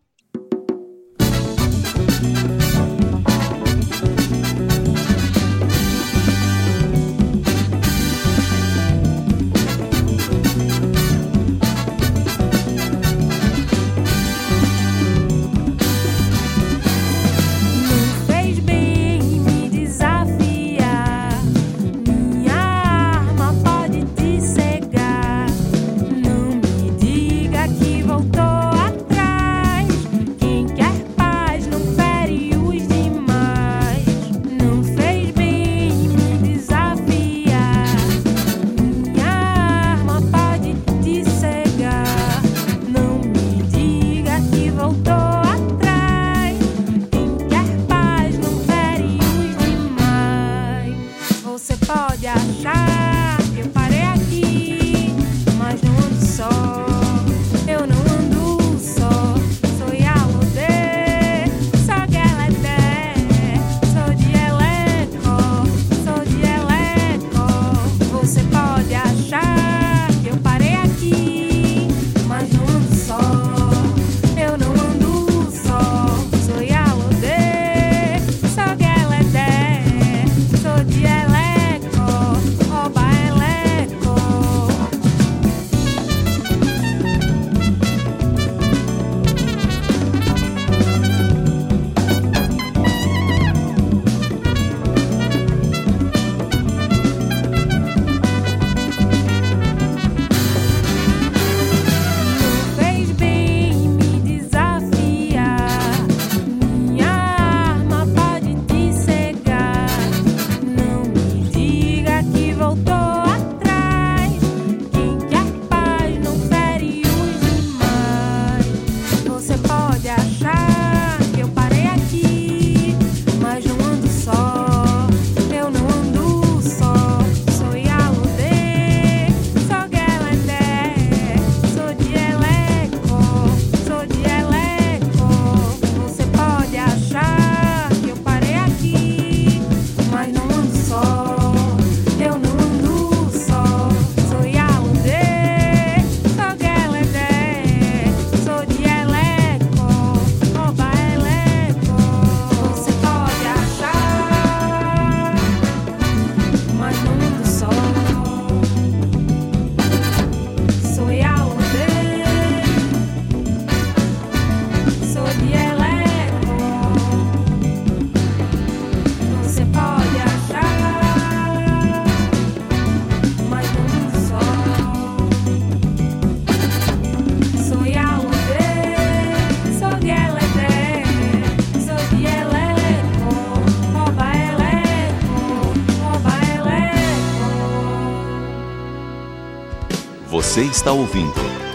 Você está ouvindo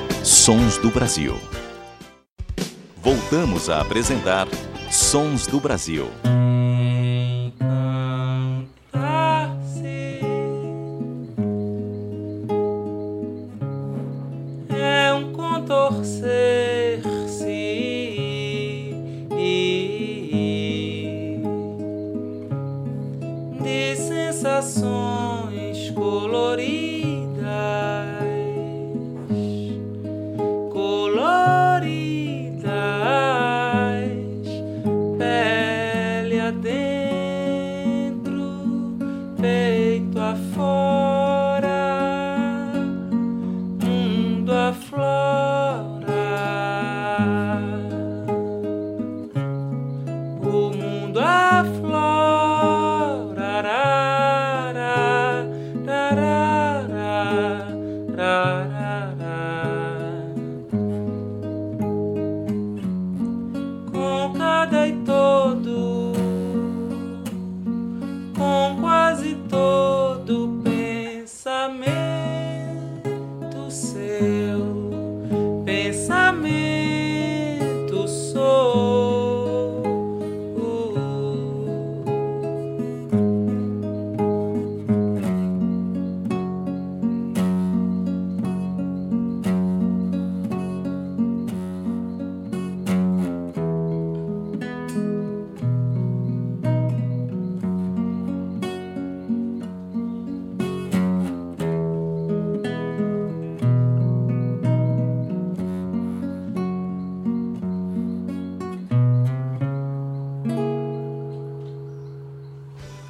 Sons do Brasil. Voltamos a apresentar Sons do Brasil. É um contorcer-se de sensações coloridas, pele a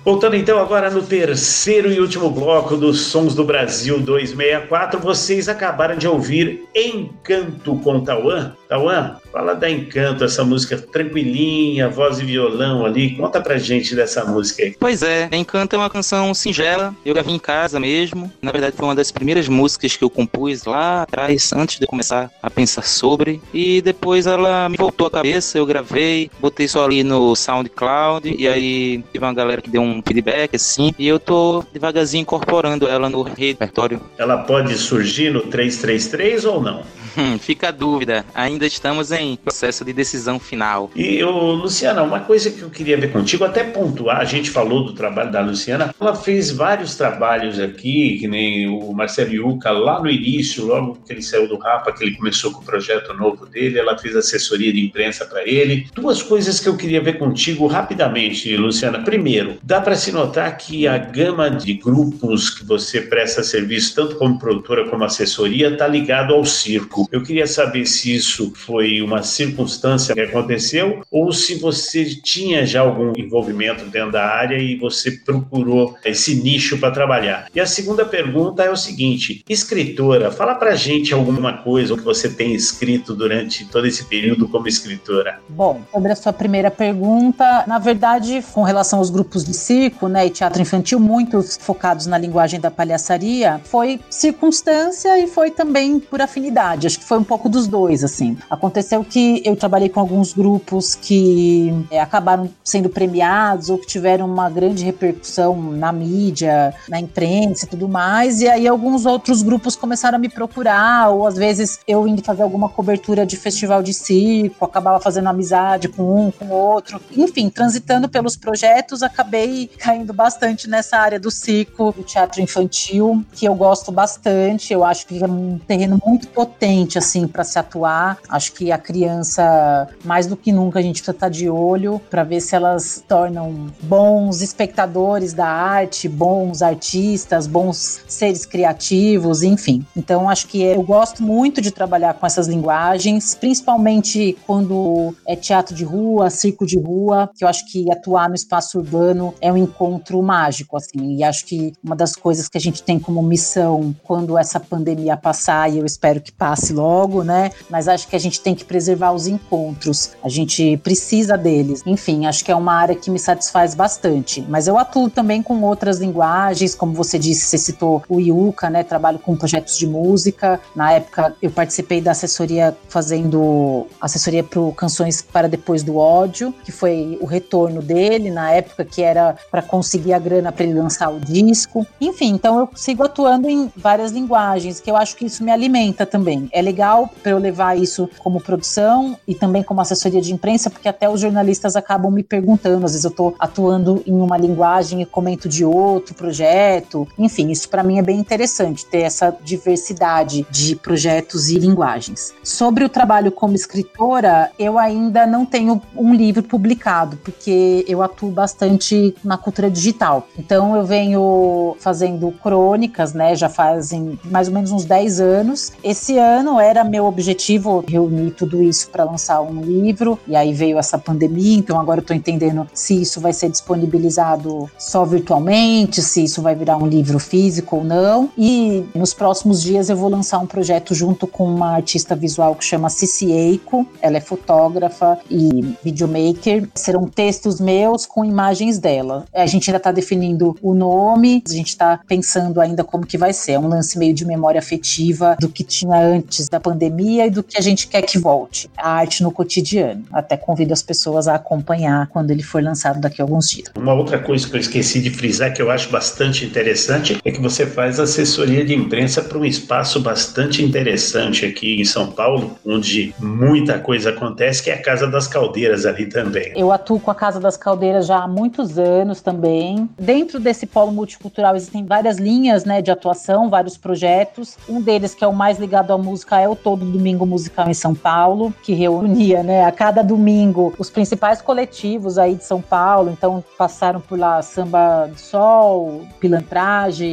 Voltando então agora no terceiro e último bloco dos Sons do Brasil 264, vocês acabaram de ouvir Encanto com Tauan. Tauan, fala da Encanto, essa música tranquilinha, voz e violão ali, conta pra gente dessa música aí. Pois é, Encanto é uma canção singela, eu gravei em casa mesmo, na verdade foi uma das primeiras músicas que eu compus lá atrás, antes de começar a pensar sobre, e depois ela me voltou à cabeça, eu gravei, botei só ali no SoundCloud, e aí teve uma galera que deu um feedback assim, e eu tô devagarzinho incorporando ela no repertório. Ela pode surgir no 333 ou não? Fica a dúvida, ainda estamos em processo de decisão final. E, Luciana, uma coisa que eu queria ver contigo, até pontuar, a gente falou do trabalho da Luciana, ela fez vários trabalhos aqui, que nem o Marcelo Yuca, lá no início, logo que ele saiu do Rapa, que ele começou com o projeto novo dele, ela fez assessoria de imprensa para ele. Duas coisas que eu queria ver contigo rapidamente, Luciana. Primeiro, dá para se notar que a gama de grupos que você presta serviço, tanto como produtora como assessoria, está ligado ao circo. Eu queria saber se isso foi uma circunstância que aconteceu ou se você tinha já algum envolvimento dentro da área e você procurou esse nicho para trabalhar. E a segunda pergunta é o seguinte: escritora, fala pra gente alguma coisa que você tem escrito durante todo esse período como escritora. Bom, sobre a sua primeira pergunta, na verdade, com relação aos grupos de circo, né, e teatro infantil, muitos focados na linguagem da palhaçaria, foi circunstância e foi também por afinidade. Acho que foi um pouco dos dois, assim. Aconteceu que eu trabalhei com alguns grupos que acabaram sendo premiados ou que tiveram uma grande repercussão na mídia, na imprensa e tudo mais, e aí alguns outros grupos começaram a me procurar, ou às vezes eu indo fazer alguma cobertura de festival de circo, acabava fazendo amizade com um, com o outro. Enfim, transitando pelos projetos, acabei caindo bastante nessa área do circo, do teatro infantil, que eu gosto bastante. Eu acho que é um terreno muito potente, assim, para se atuar. Acho que a criança, mais do que nunca, a gente precisa estar de olho para ver se elas se tornam bons espectadores da arte, bons artistas, bons seres criativos, enfim. Então, acho que eu gosto muito de trabalhar com essas linguagens, principalmente quando é teatro de rua, circo de rua, que eu acho que atuar no espaço urbano é um encontro mágico, assim, e acho que uma das coisas que a gente tem como missão quando essa pandemia passar, e eu espero que passe logo, né, mas acho que a gente tem que preservar os encontros, a gente precisa deles. Enfim, acho que é uma área que me satisfaz bastante, mas eu atuo também com outras linguagens, como você disse, você citou o Yuca, né, trabalho com projetos de música. Na época eu participei da assessoria, fazendo assessoria para Canções para Depois do Ódio, que foi o retorno dele, na época que era para conseguir a grana para ele lançar o disco. Enfim, então eu sigo atuando em várias linguagens, que eu acho que isso me alimenta também. É legal para eu levar isso como produção e também como assessoria de imprensa, porque até os jornalistas acabam me perguntando, às vezes eu estou atuando em uma linguagem e comento de outro projeto. Enfim, isso para mim é bem interessante, ter essa diversidade de projetos e linguagens. Sobre o trabalho como escritora, eu ainda não tenho um livro publicado, porque eu atuo bastante na cultura digital. Então eu venho fazendo crônicas, né, já fazem mais ou menos uns 10 anos. Esse ano era meu objetivo reunir tudo isso para lançar um livro, e aí veio essa pandemia, então agora eu tô entendendo se isso vai ser disponibilizado só virtualmente, se isso vai virar um livro físico ou não. E nos próximos dias eu vou lançar um projeto junto com uma artista visual que chama Cici Eiko. Ela é fotógrafa e videomaker. Serão textos meus com imagens dela. A gente ainda está definindo o nome, a gente está pensando ainda como que vai ser. É um lance meio de memória afetiva do que tinha antes da pandemia e do que a gente quer que volte. A arte no cotidiano. Até convido as pessoas a acompanhar quando ele for lançado daqui a alguns dias. Uma outra coisa que eu esqueci de frisar, que eu acho bastante interessante, é que você faz assessoria de imprensa para um espaço bastante interessante aqui em São Paulo, onde muita coisa acontece, que é a Casa das Caldeiras ali também. Eu atuo com a Casa das Caldeiras já há muitos anos também. Dentro desse polo multicultural existem várias linhas, né, de atuação, vários projetos. Um deles, que é o mais ligado à música, é o Todo Domingo Musical em São Paulo, que reunia, né, a cada domingo os principais coletivos aí de São Paulo. Então passaram por lá Samba do Sol, Pilantragem,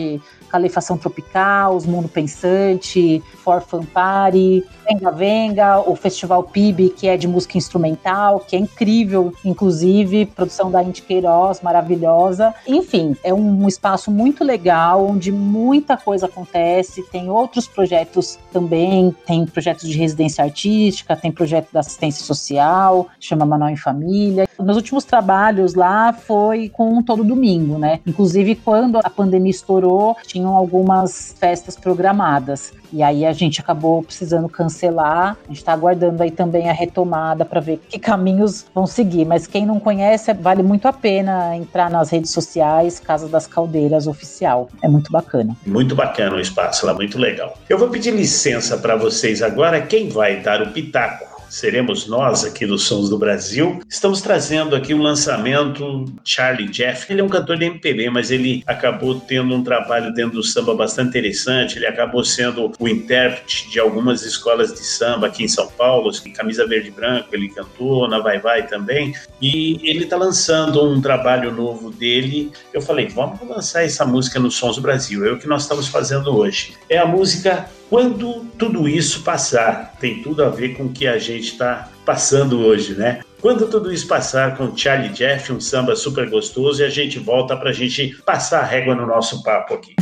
Calefação Tropical, Os Mundo Pensante, For Fun Party, Venga Venga, o Festival PIB, que é de música instrumental, que é incrível, inclusive, produção da Indy Queiroz, maravilhosa. Enfim, é um espaço muito legal, onde muita coisa acontece, tem outros projetos também, tem projetos de residência artística, tem projeto da assistência social, chama Manual em Família. Meus últimos trabalhos lá foi com Todo Domingo, né? Inclusive, quando a pandemia estourou, tinham algumas festas programadas. E aí a gente acabou precisando cancelar. A gente está aguardando aí também a retomada para ver que caminhos vão seguir. Mas quem não conhece, vale muito a pena entrar nas redes sociais, Casa das Caldeiras Oficial. É muito bacana. Muito bacana o espaço lá, muito legal. Eu vou pedir licença para vocês agora. Quem vai dar o pitaco seremos nós aqui do Sons do Brasil. Estamos trazendo aqui um lançamento, Charlie Jeff. Ele é um cantor de MPB, mas ele acabou tendo um trabalho dentro do samba bastante interessante. Ele acabou sendo o intérprete de algumas escolas de samba aqui em São Paulo, em Camisa Verde e Branco, ele cantou, na Vai Vai também. E ele está lançando um trabalho novo dele. Eu falei, vamos lançar essa música no Sons do Brasil. É o que nós estamos fazendo hoje. É a música Quando Tudo Isso Passar. Tem tudo a ver com o que a gente está passando hoje, né? Quando Tudo Isso Passar, com Charlie Jeff, um samba super gostoso, e a gente volta para a gente passar a régua no nosso papo aqui.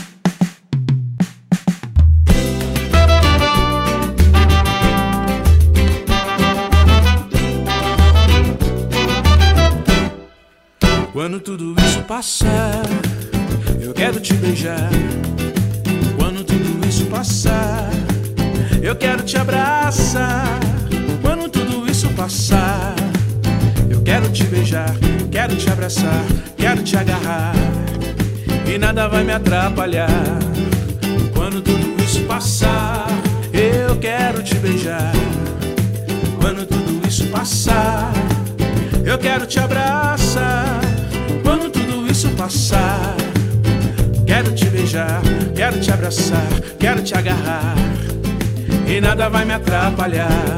Quando tudo isso passar, eu quero te beijar. Quando tudo isso passar, eu quero te abraçar. Quando tudo isso passar, eu quero te beijar, quero te abraçar, quero te agarrar, e nada vai me atrapalhar. Quando tudo isso passar, eu quero te beijar. Quando tudo isso passar, eu quero te abraçar. Quando tudo isso passar, quero te beijar, quero te abraçar, quero te agarrar, e nada vai me atrapalhar.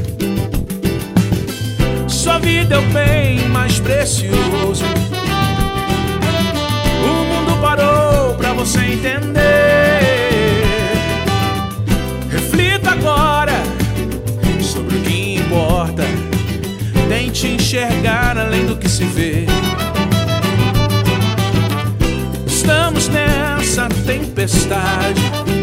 Sua vida é o bem mais precioso. O mundo parou pra você entender. Reflita agora sobre o que importa. Tente enxergar além do que se vê. Estamos nessa tempestade,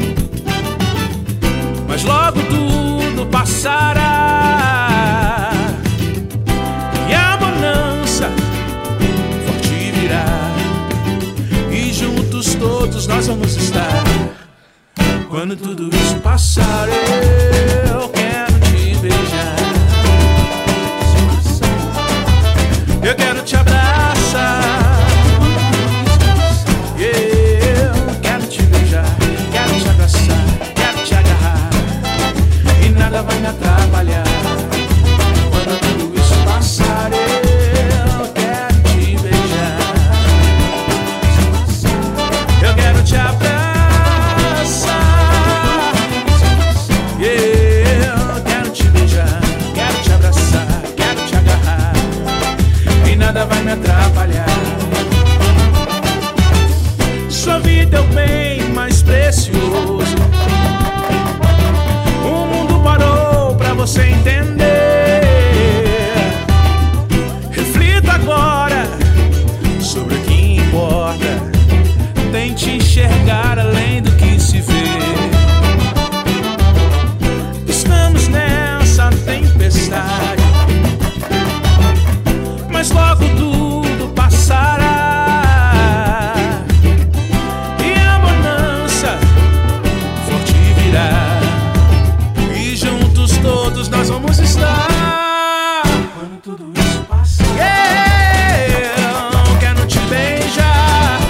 mas logo tudo passará, e a bonança forte virá, e juntos todos nós vamos estar. Quando tudo isso passar, eu quero te beijar, eu quero te abraçar. Nada vai me atrapalhar. Quando tudo isso passar, eu quero te beijar, eu quero te abraçar. Eu quero te beijar, quero te abraçar, quero te agarrar, e nada vai me atrapalhar. Sua vida é o bem mais precioso. Você entender. Reflita agora sobre o que importa. Tente enxergar além do que se vê. Estamos nessa tempestade, mas logo tudo passará, e a bonança forte virá, todos nós vamos estar. Quando tudo isso passar, eu quero te beijar,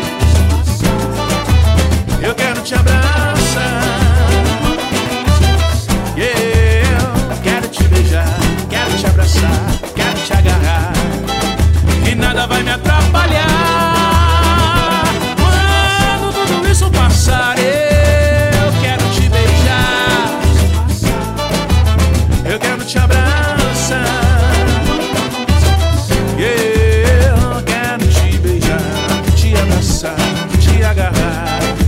eu quero te abraçar, eu quero te beijar, quero te abraçar, quero te agarrar, e nada vai me atrapalhar. Quando tudo isso passar, eu quero te beijar, eu quero te abraçar, eu quero te beijar, te abraçar, te agarrar,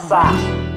passar.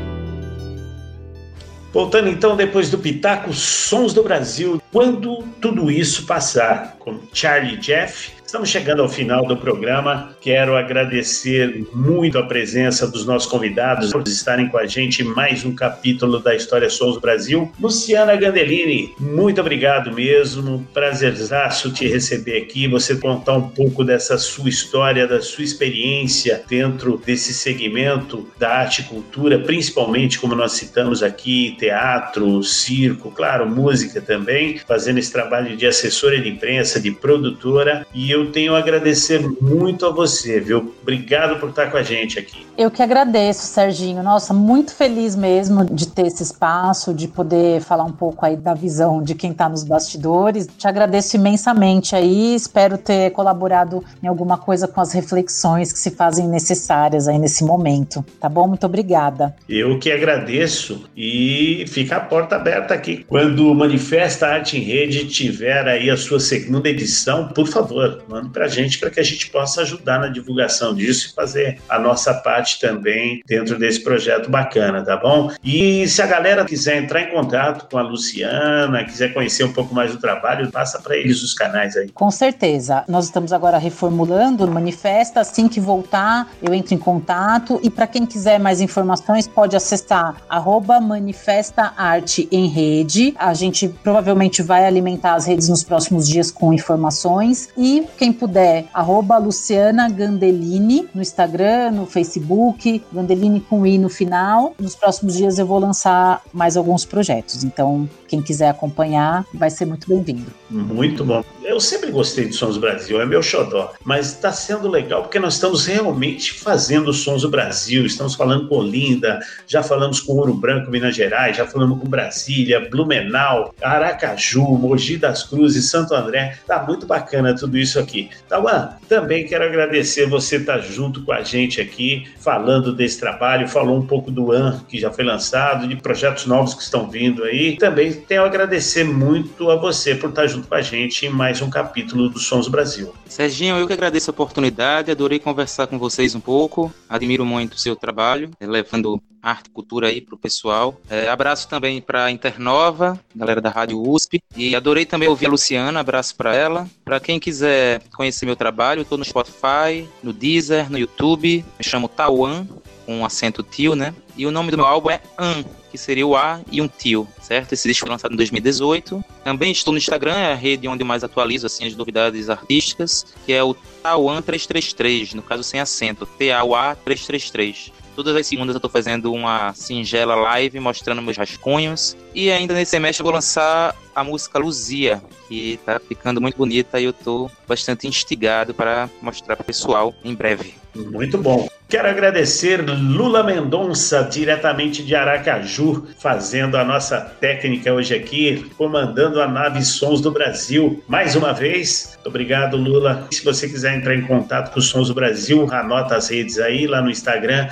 Voltando então, depois do Pitaco, Sons do Brasil, quando tudo isso passar, com Charlie Jeff. Estamos chegando ao final do programa. Quero agradecer muito a presença dos nossos convidados por estarem com a gente em mais um capítulo da História Sons do Brasil. Luciana Gandelini, muito obrigado mesmo. Prazerzaço te receber aqui, você contar um pouco dessa sua história, da sua experiência dentro desse segmento da arte e cultura, principalmente, como nós citamos aqui, teatro, circo, claro, música também, fazendo esse trabalho de assessora de imprensa, de produtora. E eu tenho a agradecer muito a você, viu? Obrigado por estar com a gente aqui. Eu que agradeço, Serginho. Nossa, muito feliz mesmo de ter esse espaço, de poder falar um pouco aí da visão de quem está nos bastidores. Te agradeço imensamente aí, espero ter colaborado em alguma coisa com as reflexões que se fazem necessárias aí nesse momento. Tá bom? Muito obrigada. Eu que agradeço e fica a porta aberta aqui. Quando o Manifesta Arte em Rede tiver aí a sua segunda edição, por favor, manda pra gente para que a gente possa ajudar na divulgação disso e fazer a nossa parte também dentro desse projeto bacana, tá bom? E se a galera quiser entrar em contato com a Luciana, quiser conhecer um pouco mais do trabalho, passa para eles os canais aí. Com certeza. Nós estamos agora reformulando o Manifesta. Assim que voltar, eu entro em contato. E para quem quiser mais informações, pode acessar @Manifesta Arte em Rede. A gente provavelmente vai alimentar as redes nos próximos dias com informações. E quem puder, @Luciana Gandelini no Instagram, no Facebook, Gandelini com I no final. Nos próximos dias eu vou lançar mais alguns projetos, então quem quiser acompanhar vai ser muito bem-vindo. Muito bom. Eu sempre gostei de Sons do Brasil, é meu xodó, mas está sendo legal porque nós estamos realmente fazendo Sons do Brasil, estamos falando com Olinda, já falamos com Ouro Branco, Minas Gerais, já falamos com Brasília, Blumenau, Aracaju, Mogi das Cruzes, Santo André. Tá muito bacana tudo isso aqui. Tauan, também quero agradecer você estar junto com a gente aqui, falando desse trabalho, falou um pouco do AN, que já foi lançado, de projetos novos que estão vindo aí. Também tenho a agradecer muito a você por estar junto com a gente em mais um capítulo do Sons do Brasil. Serginho, eu que agradeço a oportunidade, adorei conversar com vocês um pouco, admiro muito o seu trabalho, levando arte e cultura aí pro pessoal. Abraço também para Internova, galera da Rádio USP, e adorei também ouvir a Luciana, abraço para ela. Para quem quiser conhecer meu trabalho, eu tô no Spotify, no Deezer, no YouTube, me chamo Tauan, com um acento tio, né? E o nome do meu álbum é An, que seria o A e um tio, certo? Esse disco foi lançado em 2018. Também estou no Instagram, é a rede onde eu mais atualizo assim, as novidades artísticas, que é o Tauan 333, no caso sem acento, TAUA 333. Todas as segundas eu estou fazendo uma singela live mostrando meus rascunhos. E ainda nesse semestre eu vou lançar a música Luzia, que está ficando muito bonita e eu estou bastante instigado para mostrar para o pessoal em breve. Muito bom. Quero agradecer Lula Mendonça, diretamente de Aracaju, fazendo a nossa técnica hoje aqui, comandando a nave Sons do Brasil. Mais uma vez, obrigado, Lula. Se você quiser entrar em contato com os Sons do Brasil, anota as redes aí, lá no Instagram,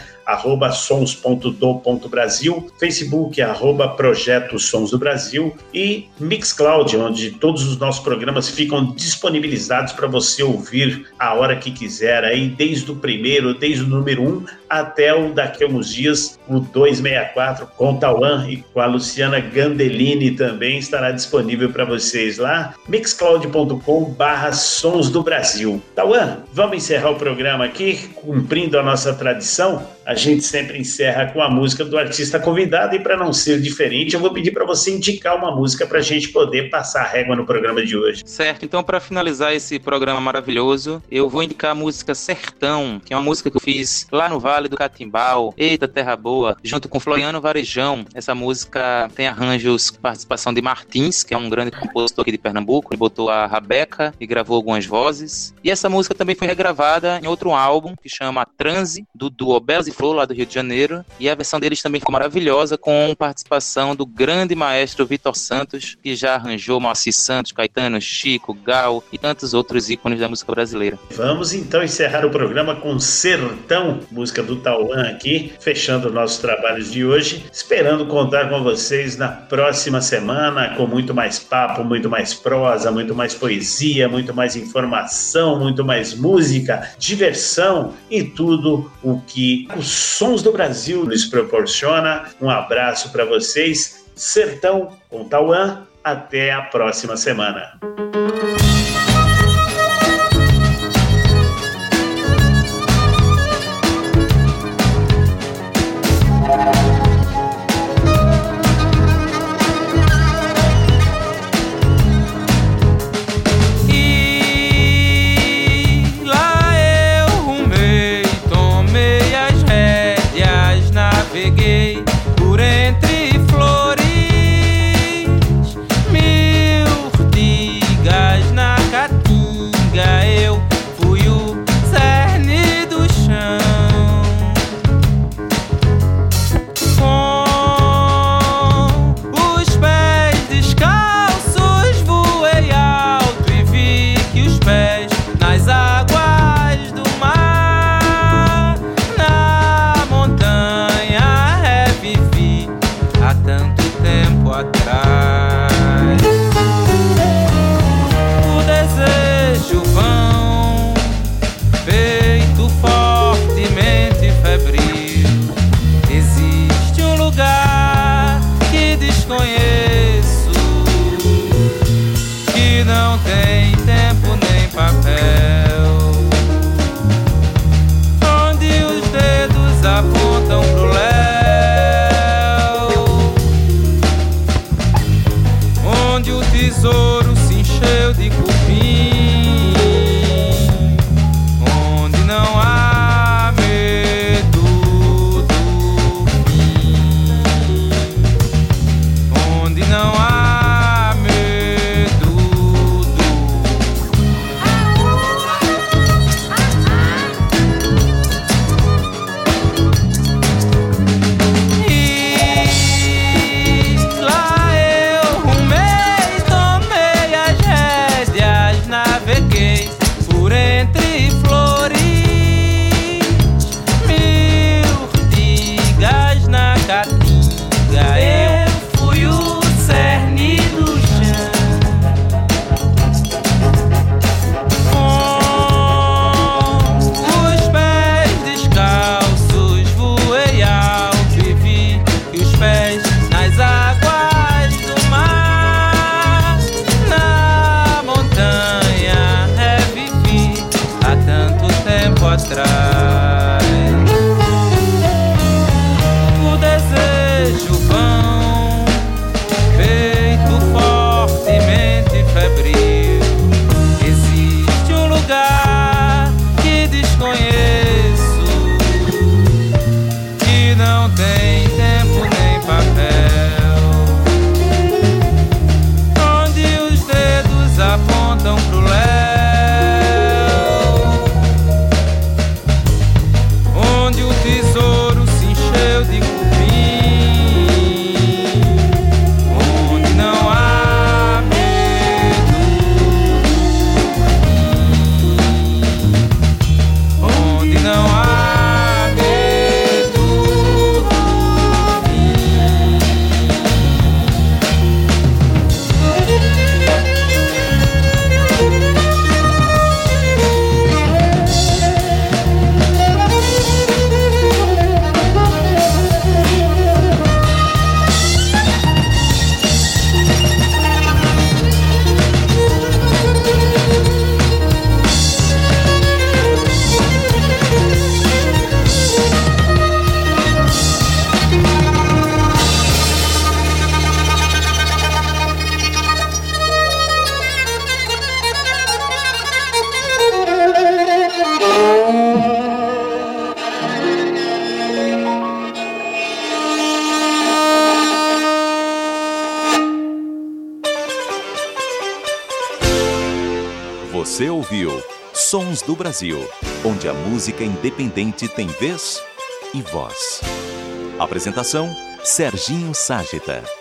@sons.do.brasil, Facebook, @Projeto Sons do Brasil e Mixcloud, onde todos os nossos programas ficam disponibilizados para você ouvir a hora que quiser, aí, desde o primeiro, desde o número 1 até o daqui a uns dias, o 264, com o Tauan e com a Luciana Gandelini também estará disponível para vocês lá, mixcloud.com/Sons do Brasil. Tauan, vamos encerrar o programa aqui, cumprindo a nossa tradição. A gente sempre encerra com a música do artista convidado e para não ser diferente, eu vou pedir para você indicar uma música para a gente poder passar a régua no programa de hoje. Certo, então para finalizar esse programa maravilhoso, eu vou indicar a música Sertão, que é uma música que eu fiz lá no Vale do Catimbau, eita terra boa, junto com Floriano Varejão. Essa música tem arranjos com participação de Martins, que é um grande compositor aqui de Pernambuco, ele botou a Rabeca e gravou algumas vozes. E essa música também foi regravada em outro álbum que chama Transe, do duo Belas e Flor, lá do Rio de Janeiro, e a versão deles também ficou maravilhosa, com participação do grande maestro Vitor Santos, que já arranjou Moacir Santos, Caetano, Chico, Gal e tantos outros ícones da música brasileira. Vamos então encerrar o programa com Sertão, Sertão, música do Tauan aqui, fechando nossos trabalhos de hoje, esperando contar com vocês na próxima semana com muito mais papo, muito mais prosa, muito mais poesia, muito mais informação, muito mais música, diversão e tudo o que os Sons do Brasil nos proporciona. Um abraço para vocês, Sertão com Tauan, até a próxima semana. Peguei por entre flores, mil urtigas na caatinga. Eu fui o cerne do chão, com os pés descalços voei alto e vi que os pés nas águas do mar, na montanha há tanto tempo atrás. O desejo vão, peito fortemente febril. Existe um lugar que desconheço, que não tem tempo nem papel, onde os dedos apontam pro léu, onde o tesouro se encheu de cupim, onde não há medo do fim, onde não há medo do naveguei por entre flores, mil urtigas na caatinga. Eu fui o cerne do chão, com os pés descalços voei alto e vi que os pés nas águas do mar, na montanha revivi há tanto tempo atrás. O desejo vão, peito fortemente febril. Existe um lugar que desconheço, que não tem tempo nem papel, onde os dedos apontam pro léu, onde o tesouro se encheu de cupim, onde não há medo, onde não há medo do fim. Você ouviu Sons do Brasil, onde a música independente tem vez e voz. Apresentação: Serginho Ságeta.